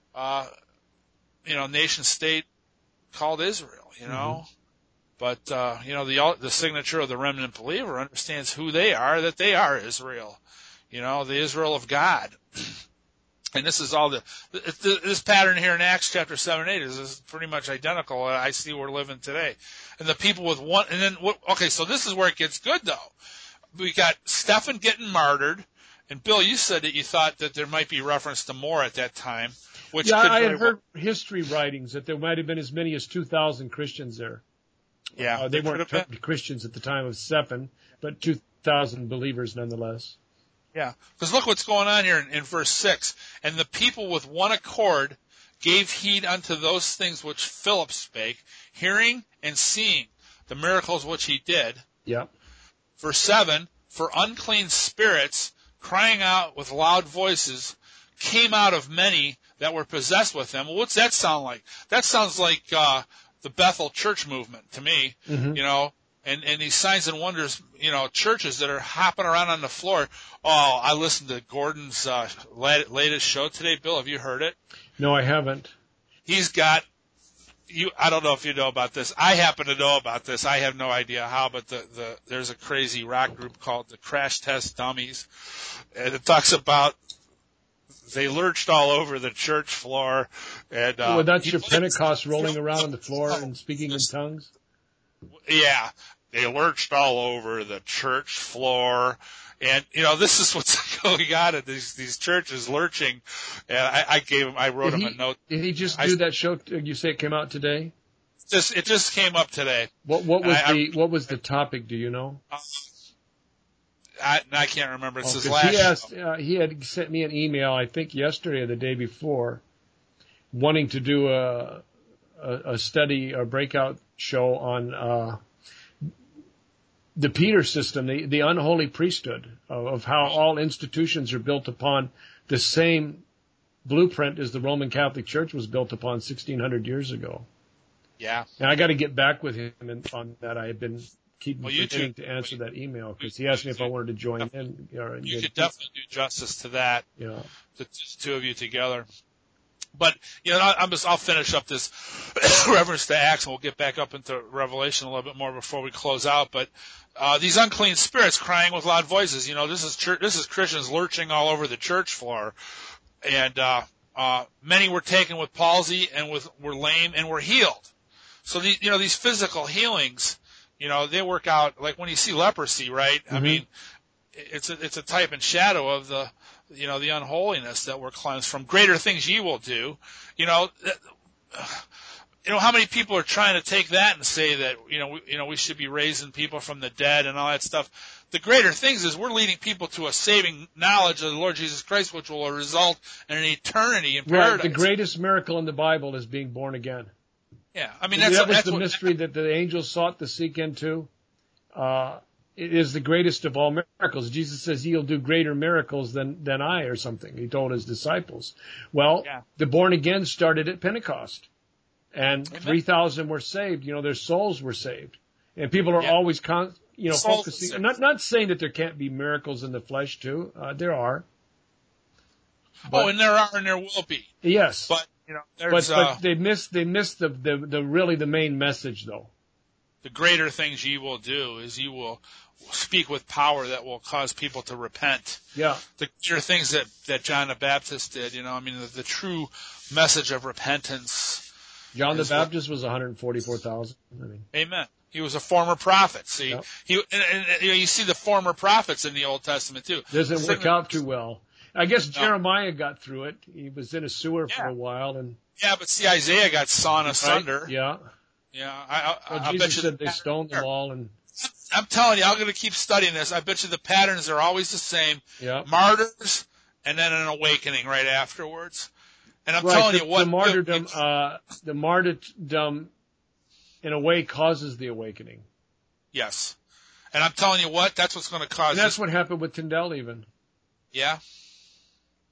nation state called Israel, But, the signature of the remnant believer understands who they are, that they are Israel, the Israel of God. And this is all this pattern here in Acts chapter 7 and 8 is pretty much identical. I see we're living today. And the people with one, and then okay, so this is where it gets good though. We got Stephen getting martyred, and Bill, you said that you thought that there might be reference to more at that time. Which
yeah, I had heard history writings that there might have been as many as 2,000 Christians there.
Yeah,
they weren't Christians at the time of Stephen, but 2,000 believers nonetheless.
Yeah, because look what's going on here in verse 6. And the people with one accord gave heed unto those things which Philip spake, hearing and seeing the miracles which he did.
Yeah.
Verse 7, for unclean spirits, crying out with loud voices, came out of many that were possessed with them. Well, what's that sound like? That sounds like the Bethel church movement to me, and these signs and wonders, churches that are hopping around on the floor. Oh, I listened to Gordon's latest show today. Bill, have you heard it?
No, I haven't.
He's got I don't know if you know about this. I happen to know about this. I have no idea how, but there's a crazy rock group called the Crash Test Dummies, and it talks about they lurched all over the church floor. And
well, that's your Pentecost rolling around on the floor and speaking in tongues?
Yeah, they lurched all over the church floor. And, this is what's going on at these churches, lurching. And I wrote him a note.
Did he just do that show? You say it came out today?
It just came up today.
What was the topic? Do you know?
I can't remember. It's his last.
He had sent me an email, I think yesterday or the day before, wanting to do a study, a breakout show on the Peter system, the unholy priesthood, of how all institutions are built upon the same blueprint as the Roman Catholic Church was built upon 1,600 years ago.
Yeah.
And I got to get back with him on that. I have been forgetting to answer that email because he asked me if I wanted to join in.
You could definitely do justice to that.
Yeah.
The two of you together. But, I'll finish up this reference to Acts and we'll get back up into Revelation a little bit more before we close out. But, these unclean spirits crying with loud voices, this is Christians lurching all over the church floor. And, many were taken with palsy and were lame and were healed. So these physical healings, they work out like when you see leprosy, right? Mm-hmm. I mean, it's a type and shadow of the unholiness that we're cleansed from. Greater things ye will do. How many people are trying to take that and say that, we should be raising people from the dead and all that stuff. The greater things is we're leading people to a saving knowledge of the Lord Jesus Christ, which will result in an eternity in paradise.
Right. The greatest miracle in the Bible is being born again.
Yeah. I mean,
that was the mystery that the angels sought to seek into. It is the greatest of all miracles. Jesus says he'll do greater miracles than I or something. He told his disciples. Well, The born again started at Pentecost, and 3,000 were saved. Their souls were saved, and people are always focusing. Not saying that there can't be miracles in the flesh too. There are.
But, and there are, and there will be.
Yes,
but
but they missed the really the main message though.
The greater things ye will do is you will speak with power that will cause people to repent.
Yeah.
The greater things that John the Baptist did, the true message of repentance.
John the Baptist was 144,000.
Amen. He was a former prophet. See, you see the former prophets in the Old Testament too.
Doesn't work out too well. I guess Jeremiah got through it. He was in a sewer for a while, and
but see, Isaiah got sawn asunder.
Right? Yeah.
Yeah,
I Jesus bet you said they stoned them all, and
I'm telling you, I'm going to keep studying this. I bet you the patterns are always the same.
Yeah.
Martyrs, and then an awakening right afterwards. And I'm telling you what
the martyrdom, in a way, causes the awakening.
Yes, and I'm telling you what, that's what's going to cause.
And that's what happened with Tyndale, even.
Yeah.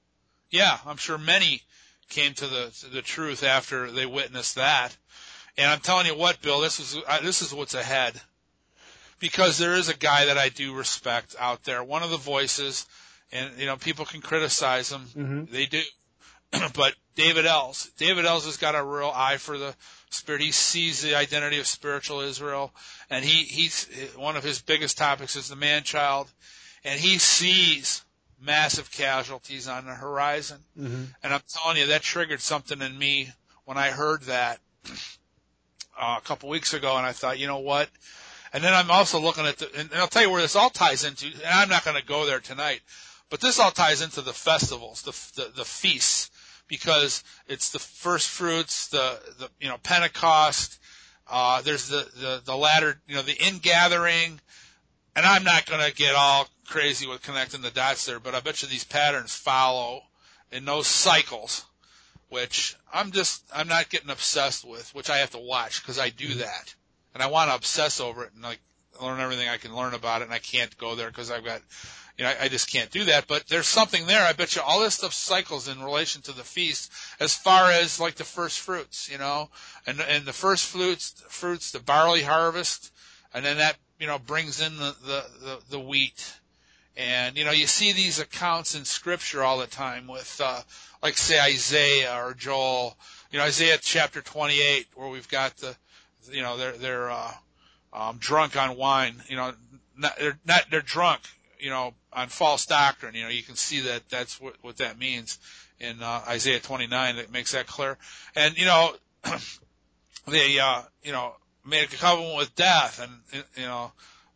Yeah, I'm sure many came to the truth after they witnessed that. And I'm telling you what, Bill, this is what's ahead. Because there is a guy that I do respect out there, one of the voices, and, you know, people can criticize him.
Mm-hmm.
They do. But David Ells has got a real eye for the Spirit. He sees the identity of spiritual Israel, and he's one of his biggest topics is the man-child, and he sees massive casualties on the horizon.
Mm-hmm.
And I'm telling you, that triggered something in me when I heard that a couple weeks ago, and I thought, you know what? And then I'm also looking at and I'll tell you where this all ties into, and I'm not going to go there tonight, but this all ties into the festivals, the feasts, because it's the first fruits, the you know, Pentecost, there's the latter, you know, the ingathering, and I'm not going to get all crazy with connecting the dots there, but I bet you these patterns follow in those cycles, which I'm not getting obsessed with, which I have to watch because I do that. And I want to obsess over it and like learn everything I can learn about it, and I can't go there because I've got, you know, I just can't do that. But there's something there. I bet you all this stuff cycles in relation to the feast, as far as like the first fruits, you know, and the first fruits, the barley harvest, and then that, you know, brings in the wheat. And, you know, you see these accounts in Scripture all the time with, like say Isaiah or Joel, you know, Isaiah chapter 28, where we've got you know, they're drunk on wine, you know, they're drunk, you know, on false doctrine. You know, you can see that that's what that means in, Isaiah 29, that makes that clear. And, you know, they, you know, made a covenant with death and, you know,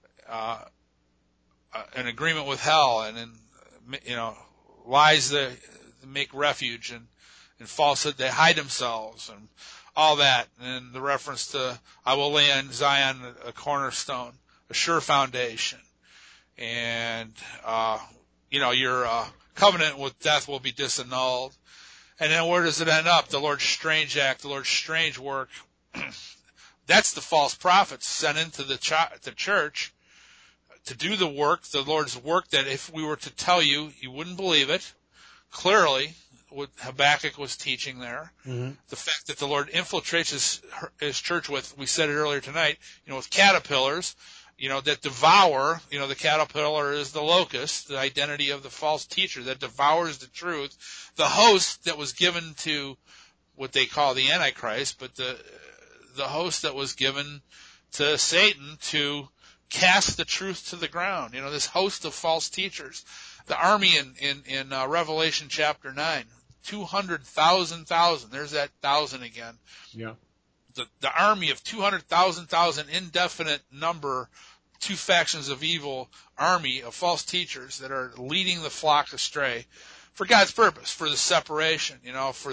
an agreement with hell, and then, you know, lies that make refuge, and falsehood they hide themselves, and all that. And the reference to, I will lay on Zion a cornerstone, a sure foundation. And, you know, your covenant with death will be disannulled. And then where does it end up? The Lord's strange act, the Lord's strange work. That's the false prophets sent into the church to do the work, the Lord's work, that if we were to tell you, you wouldn't believe it. Clearly, what Habakkuk was teaching there, the fact that the Lord infiltrates his church with, we said it earlier tonight, you know, with caterpillars, you know, that devour, you know, the caterpillar is the locust, the identity of the false teacher that devours the truth, the host that was given to what they call the Antichrist, but the host that was given to Satan to cast the truth to the ground, you know, this host of false teachers. The army in Revelation chapter 9, 200,000, there's that thousand again.
Yeah.
The army of 200,000, indefinite number, two factions of evil army of false teachers that are leading the flock astray for God's purpose, for the separation, you know, for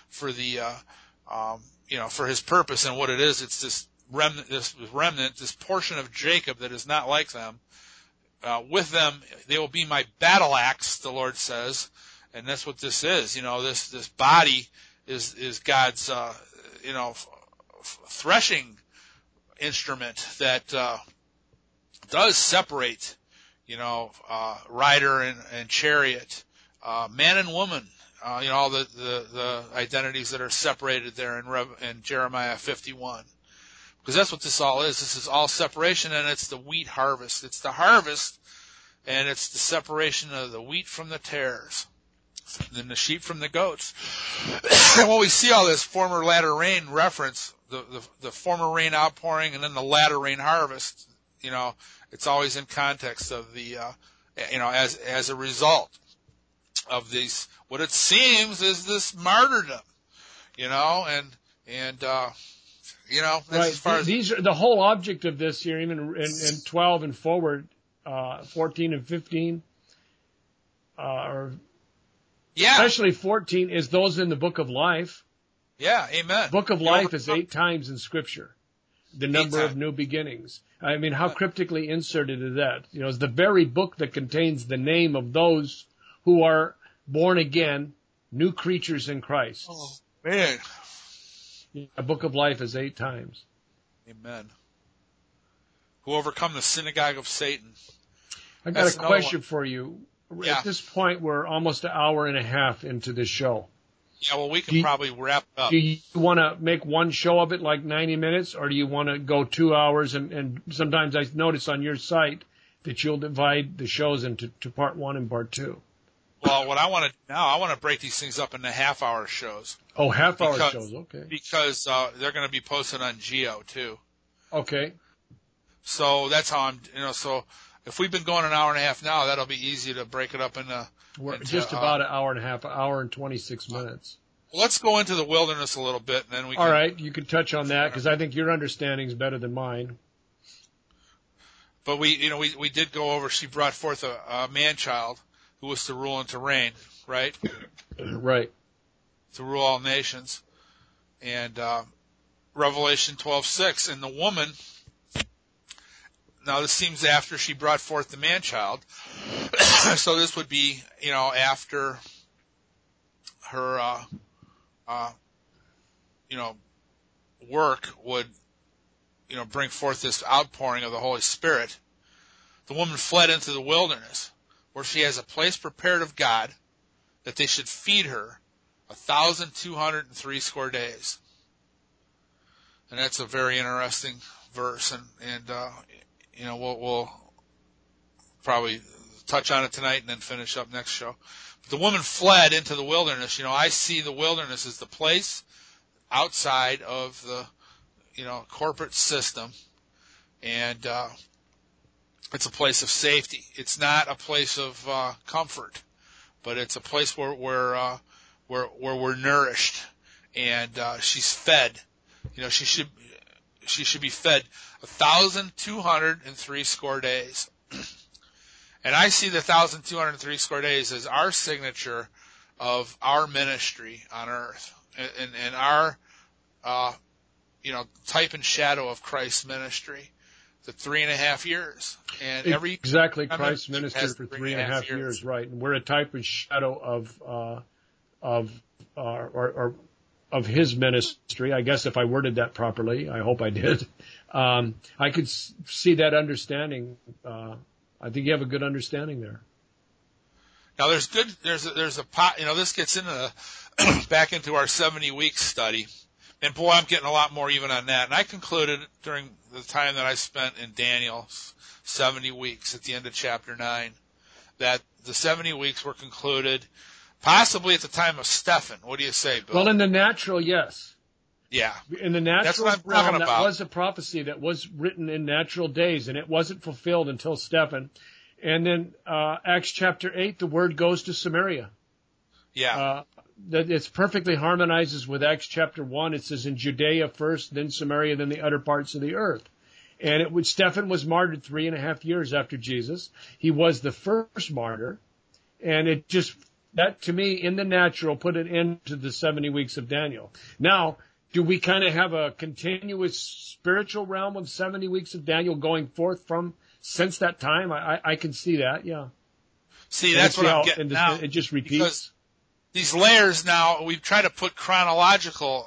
you know, for his purpose. And what it is, it's this remnant, this portion of Jacob that is not like them. With them, they will be my battle axe, the Lord says. And that's what this is. You know, this body is God's, you know, threshing instrument that, does separate, you know, rider and chariot, man and woman, you know, all the identities that are separated there in Jeremiah 51. Because that's what this all is. This is all separation, and it's the wheat harvest. It's the harvest, and it's the separation of the wheat from the tares, and the sheep from the goats. And when we see all this former latter rain reference, the former rain outpouring and then the latter rain harvest, you know, it's always in context of the, you know, as a result of these, what it seems is this martyrdom, you know, and you know, that's
right.
as far as
These are the whole object of this here, even in 12 and forward, 14 and 15, or especially 14 is those in the Book of Life.
Yeah, amen.
Book of Life is 8 times in Scripture. The number of new beginnings. I mean, how cryptically inserted is that? You know, it's the very book that contains the name of those who are born again, new creatures in Christ.
Oh, man.
The Book of Life is 8 times.
Amen. Who overcome the synagogue of Satan.
I got a question for you. at this point, we're almost an hour and a half into this show.
Yeah, well, we can probably wrap it up.
Do you want to make one show of it, like 90 minutes, or do you want to go 2 hours? And sometimes I notice on your site that you'll divide the shows into part 1 and part 2.
Well, what I want to now, I want to break these things up into half-hour shows.
Oh, half-hour shows, okay.
Because they're going to be posted on Geo, too.
Okay.
So that's how so if we've been going an hour and a half now, that'll be easy to break it up into
just about an hour and a half, an hour and 26 minutes.
Let's go into the wilderness a little bit, and then we can...
All right, you can touch on that, because I think your understanding is better than mine.
But we did go over, she brought forth a man-child who was to rule and to reign, right?
Right.
To rule all nations. And Revelation 12:6, and the woman... Now, this seems after she brought forth the man-child. So this would be, after her, work would, bring forth this outpouring of the Holy Spirit. The woman fled into the wilderness, where she has a place prepared of God that they should feed her 1,203 score days. And that's a very interesting verse, and we'll probably touch on it tonight and then finish up next show. But the woman fled into the wilderness. I see the wilderness as the place outside of the, corporate system, and it's a place of safety. It's not a place of comfort, but it's a place where we're nourished, and she's fed. She should be fed 1,203 score days. And I see the 1,203 score days as our signature of our ministry on earth, and our, type and shadow of Christ's ministry, the 3.5 years. And
exactly, Christ's ministry for 3.5 years, right? And we're a type and shadow of his ministry. I guess if I worded that properly, I hope I did. I could see that understanding. I think you have a good understanding there.
Now there's a pot, this gets into back into our 70 week study. And boy, I'm getting a lot more even on that. And I concluded during the time that I spent in Daniel's 70 weeks at the end of chapter 9, that the 70 weeks were concluded possibly at the time of Stephen. What do you say, Bill?
Well, in the natural, yes.
Yeah.
In the natural
That's what I'm
realm,
talking
that
about.
was a prophecy that was written in natural days, and it wasn't fulfilled until Stephen. And then Acts chapter 8, the word goes to Samaria.
Yeah.
It's perfectly harmonizes with Acts chapter 1. It says in Judea first, then Samaria, then the other parts of the earth. And Stephen was martyred 3.5 years after Jesus. He was the first martyr. And it just, that to me, in the natural, put an end to the 70 weeks of Daniel. Now, do we kind of have a continuous spiritual realm of 70 weeks of Daniel going forth from since that time? I can see that, yeah.
See, that's what I'm getting now.
It just repeats.
Because these layers now, we've tried to put chronological,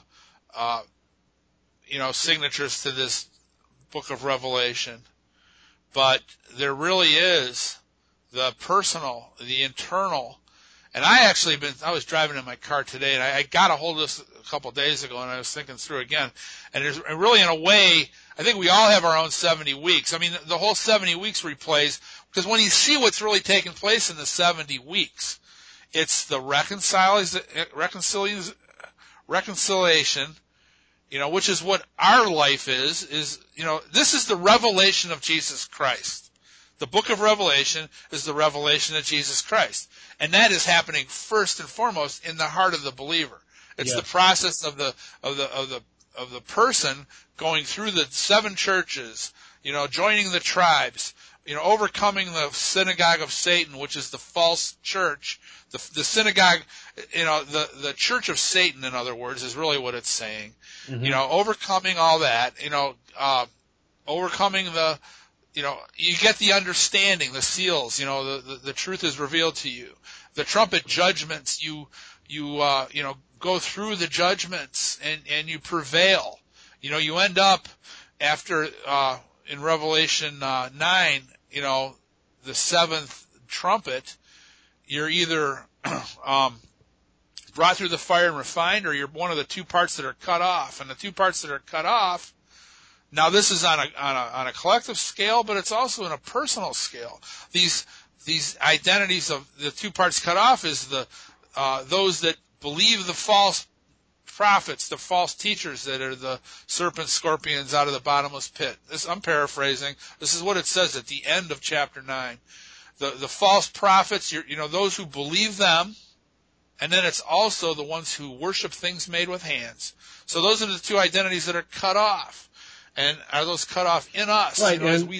signatures to this book of Revelation. But there really is the personal, the internal. And I was driving in my car today, and I got a hold of this a couple of days ago, and I was thinking through again. And there's really, in a way, I think we all have our own 70 weeks. I mean, the whole 70 weeks replays, because when you see what's really taking place in the 70 weeks, it's the reconciliation, which is what our life is, this is the revelation of Jesus Christ. The book of Revelation is the revelation of Jesus Christ. And that is happening first and foremost in the heart of the believer. It's the process of the person going through the 7 churches, joining the tribes, overcoming the synagogue of Satan, which is the false church. The synagogue, the church of Satan, in other words, is really what it's saying. Mm-hmm. Overcoming all that, overcoming the, you get the understanding, the seals, the truth is revealed to you. The trumpet judgments, you go through the judgments and you prevail. You end up after, in Revelation 9, the 7th trumpet, you're either brought through the fire and refined, or you're one of the two parts that are cut off. And the two parts that are cut off, now this is on a collective scale, but it's also on a personal scale. These identities of the two parts cut off is those that believe the false prophets, the false teachers that are the serpents, scorpions out of the bottomless pit. I'm paraphrasing. This is what it says at the end of chapter 9. The false prophets, those who believe them, and then it's also the ones who worship things made with hands. So those are the two identities that are cut off. And are those cut off in us?
Right,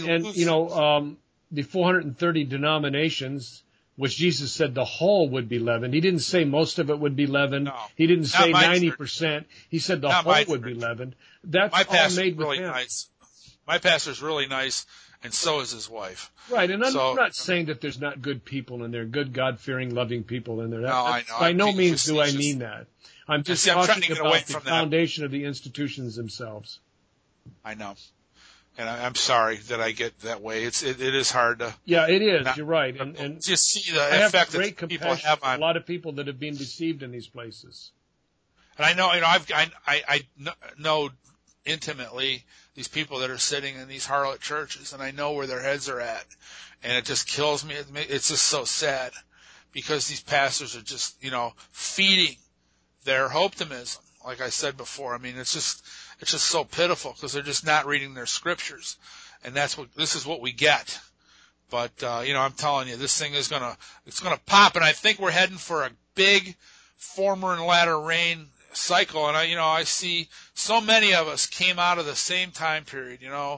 the 430 denominations, which Jesus said the whole would be leavened. He didn't say most of it would be leavened.
No,
he didn't say 90%.
Church.
He said the whole would be leavened. That's all made with hands.
Nice. My pastor's really nice, and so is his wife.
Right, and I'm not saying that there's not good people in there, good God-fearing, loving people in there.
I know.
By no means do I mean that. I'm just talking about the foundation of the institutions themselves.
I know. And I'm sorry that I get that way. It is hard to.
Yeah, it is. You're right. And
just see the effect that people have on
a lot of people that have been deceived in these places.
And I know, I know intimately these people that are sitting in these harlot churches, and I know where their heads are at, and it just kills me. It's just so sad because these pastors are just, feeding their optimism. Like I said before, I mean, it's just so pitiful because they're just not reading their scriptures, and this is what we get. But I'm telling you, this thing is gonna pop, and I think we're heading for a big former and latter rain cycle. And I see so many of us came out of the same time period.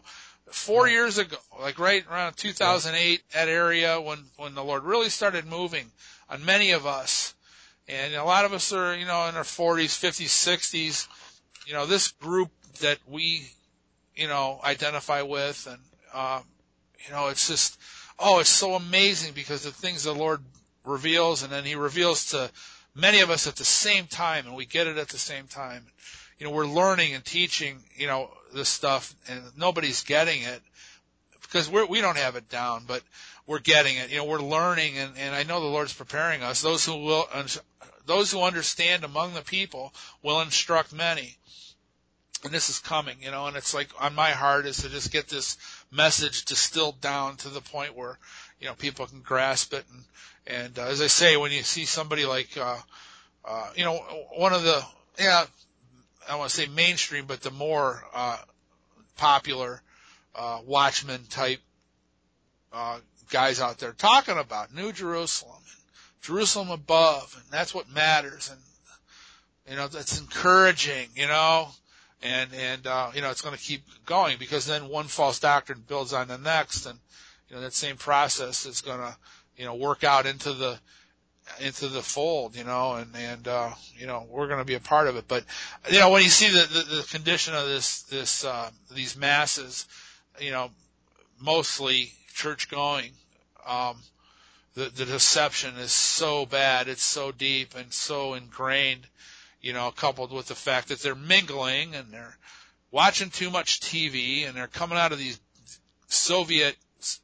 4 years ago, like right around 2008, that area when the Lord really started moving on many of us. And a lot of us are, in our 40s, 50s, 60s, this group that we, identify with. And, it's just, it's so amazing because the things the Lord reveals, and then he reveals to many of us at the same time, and we get it at the same time. We're learning and teaching, this stuff, and nobody's getting it because we don't have it down, but we're getting it. We're learning, and I know the Lord's preparing us. Those who understand among the people will instruct many. And this is coming, and it's like on my heart is to just get this message distilled down to the point where, people can grasp it. And as I say, when you see somebody like, one of the, I want to say mainstream, but the more, popular, Watchman type, guys out there talking about New Jerusalem and Jerusalem above, and that's what matters. And, that's encouraging, and it's going to keep going because then one false doctrine builds on the next, and, that same process is going to, work out into the fold, and we're going to be a part of it. But, when you see the condition of these masses, mostly church going, the deception is so bad, it's so deep and so ingrained, coupled with the fact that they're mingling and they're watching too much TV and they're coming out of these Soviet,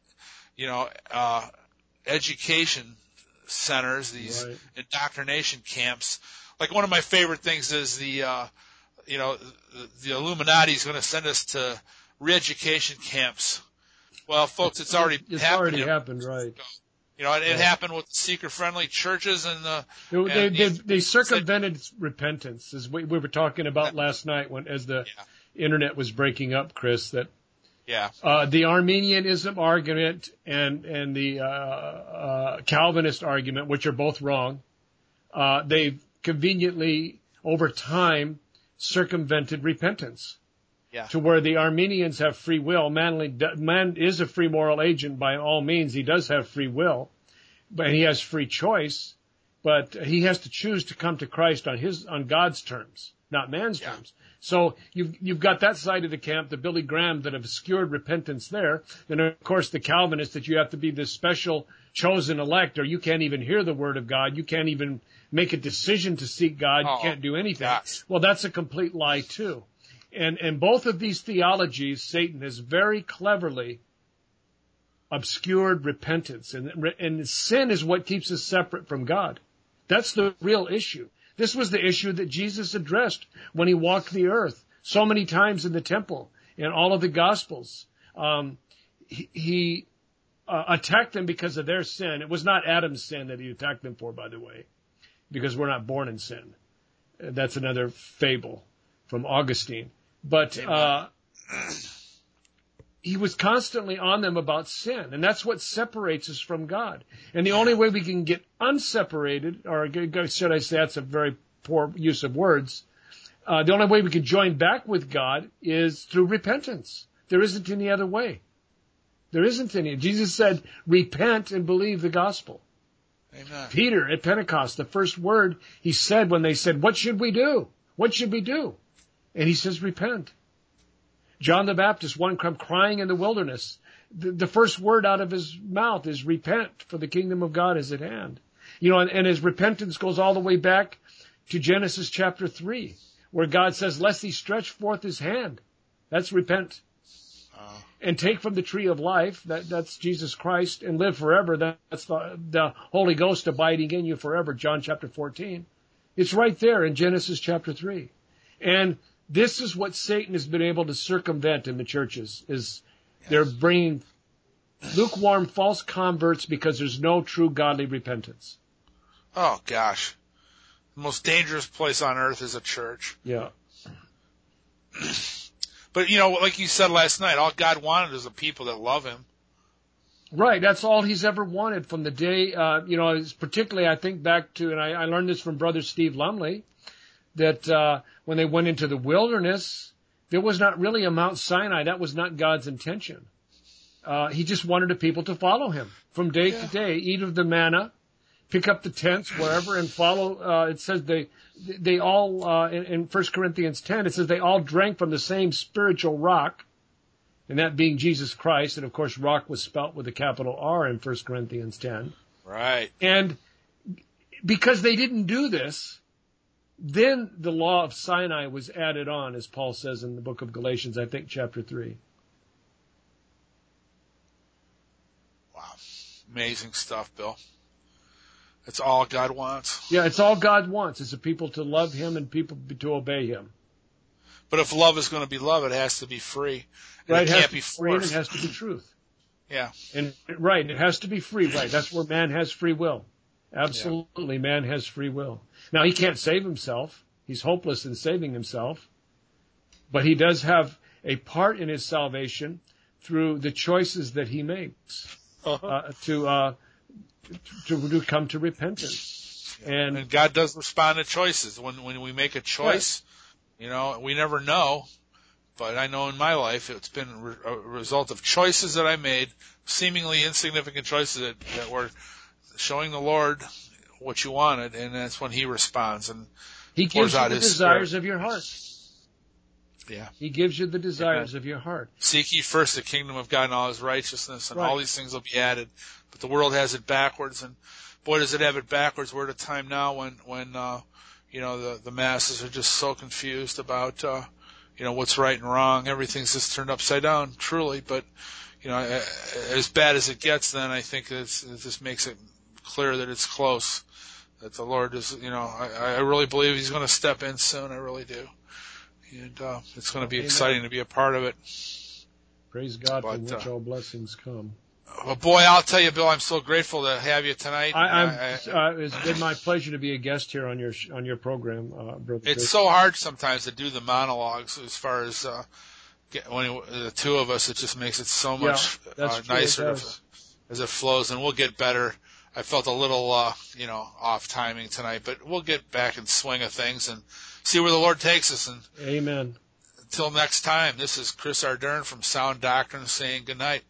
education centers, these right. indoctrination camps. Like one of my favorite things is the Illuminati is going to send us to re-education camps. Well, folks, it's already
happened, right?
It happened with seeker-friendly churches and
they circumvented repentance, as we were talking about last night as the internet was breaking up, Chris. That the Arminianism argument and the Calvinist argument, which are both wrong, they've conveniently over time circumvented repentance.
Yeah.
To where the Arminians have free will. Man is a free moral agent by all means. He does have free will, but he has free choice, but he has to choose to come to Christ on God's terms, not man's terms. So you've got that side of the camp, the Billy Graham that obscured repentance there. Then of course the Calvinists that you have to be this special chosen elect or you can't even hear the word of God. You can't even make a decision to seek God. You can't do anything. Yes. Well, that's a complete lie too. And both of these theologies, Satan has very cleverly obscured repentance. And sin is what keeps us separate from God. That's the real issue. This was the issue that Jesus addressed when he walked the earth so many times in the temple, in all of the Gospels. He attacked them because of their sin. It was not Adam's sin that he attacked them for, by the way, because we're not born in sin. That's another fable from Augustine. But he was constantly on them about sin, and that's what separates us from God. And the only way we can get unseparated, or should I say that's a very poor use of words, the only way we can join back with God is through repentance. There isn't any other way. There isn't any. Jesus said, repent and believe the gospel.
Amen.
Peter at Pentecost, the first word he said when they said, what should we do? What should we do? And he says, repent. John the Baptist, one crying in the wilderness, the first word out of his mouth is repent, for the kingdom of God is at hand. You know, and his repentance goes all the way back to Genesis chapter 3, where God says, lest he stretch forth his hand. That's repent. And take from the tree of life, that's Jesus Christ, and live forever. That's the Holy Ghost abiding in you forever, John chapter 14. It's right there in Genesis chapter 3. And this is what Satan has been able to circumvent in the churches, is they're bringing lukewarm false converts because there's no true godly repentance.
Oh, gosh. The most dangerous place on earth is a church.
Yeah.
But, you know, like you said last night, all God wanted is a people that love him.
Right. That's all he's ever wanted from the day, particularly I think back to, and I learned this from Brother Steve Lumley, that when they went into the wilderness, there was not really a Mount Sinai. That was not God's intention. He just wanted the people to follow him from day to day, eat of the manna, pick up the tents wherever and follow. It says they all, in 1 Corinthians 10, it says they all drank from the same spiritual rock, and that being Jesus Christ. And of course, rock was spelt with a capital R in 1 Corinthians 10.
Right.
And because they didn't do this, then the law of Sinai was added on, as Paul says in the book of Galatians, I think, chapter 3.
Wow. Amazing stuff, Bill. That's all God wants.
Yeah, it's all God wants, is the people to love him and people to obey him.
But if love is going to be love, it has to be free. And
right,
it can't be
free and
forced.
it has to be truth.
Yeah.
And right, it has to be free. Right, that's where man has free will. Absolutely, man has free will. Now, he can't save himself. He's hopeless in saving himself. But he does have a part in his salvation through the choices that he makes to come to repentance. And
God does respond to choices. When we make a choice, you know, we never know. But I know in my life it's been a result of choices that I made, seemingly insignificant choices that were showing the Lord what you wanted, and that's when he responds and
he gives you the desires of your heart.
Yeah.
He gives you the desires of your heart.
Seek ye first the kingdom of God and all his righteousness, and all these things will be added. But the world has it backwards, and boy, does it have it backwards. We're at a time now when the masses are just so confused about what's right and wrong. Everything's just turned upside down, truly. But as bad as it gets, then I think it just makes it clear that it's close. That the Lord is, I really believe he's going to step in soon. I really do. And it's going to be exciting to be a part of it.
Praise God, from which all blessings come.
Well, boy, I'll tell you, Bill, I'm so grateful to have you tonight.
It's been my pleasure to be a guest here on your program, Brother.
It's so hard sometimes to do the monologues as far as when the two of us. It just makes it so much nicer as it flows, and we'll get better. I felt a little, off timing tonight, but we'll get back in swing of things and see where the Lord takes us. And
amen.
Until next time, this is Chris Ardern from Sound Doctrine saying good night.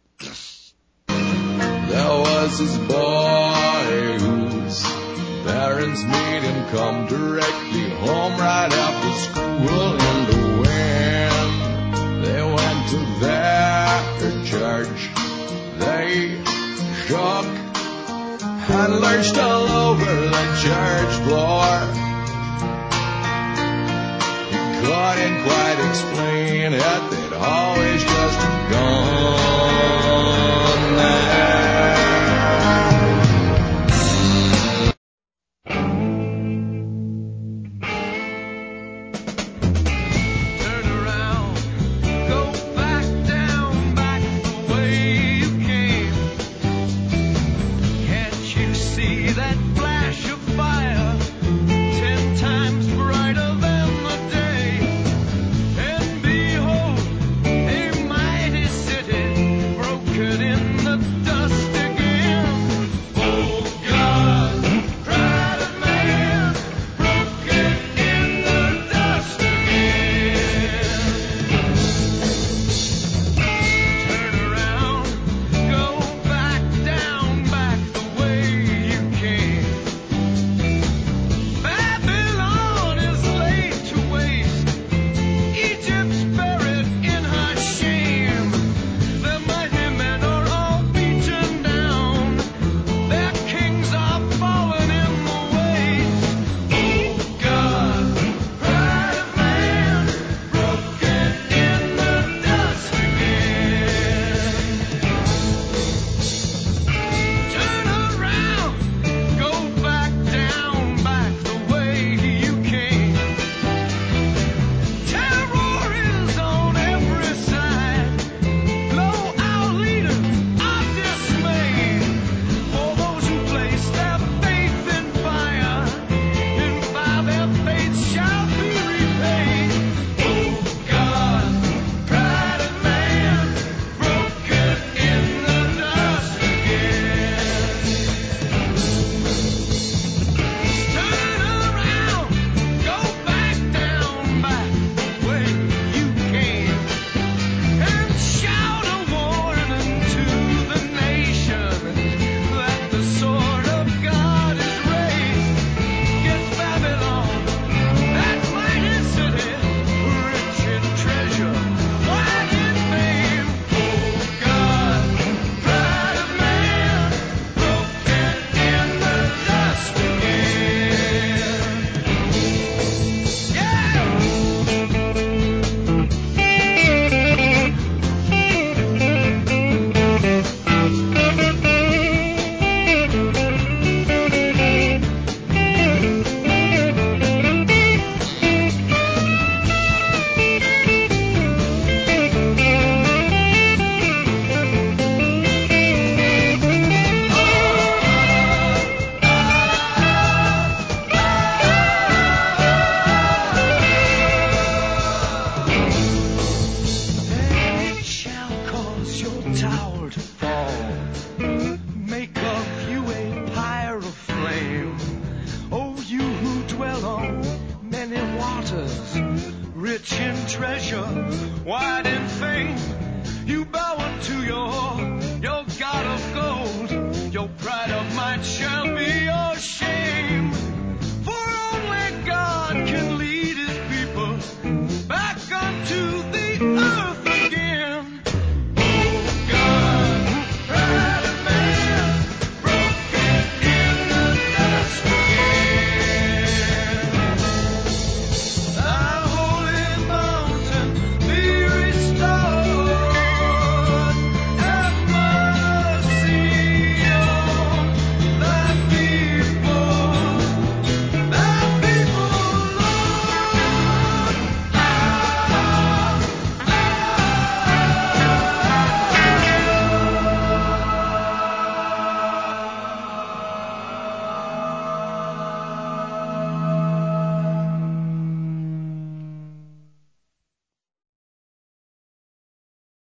There was this boy whose parents made him come directly home right after school in the wind. They went to their church. They shook and lurched all over the church floor. He couldn't quite explain it. They'd always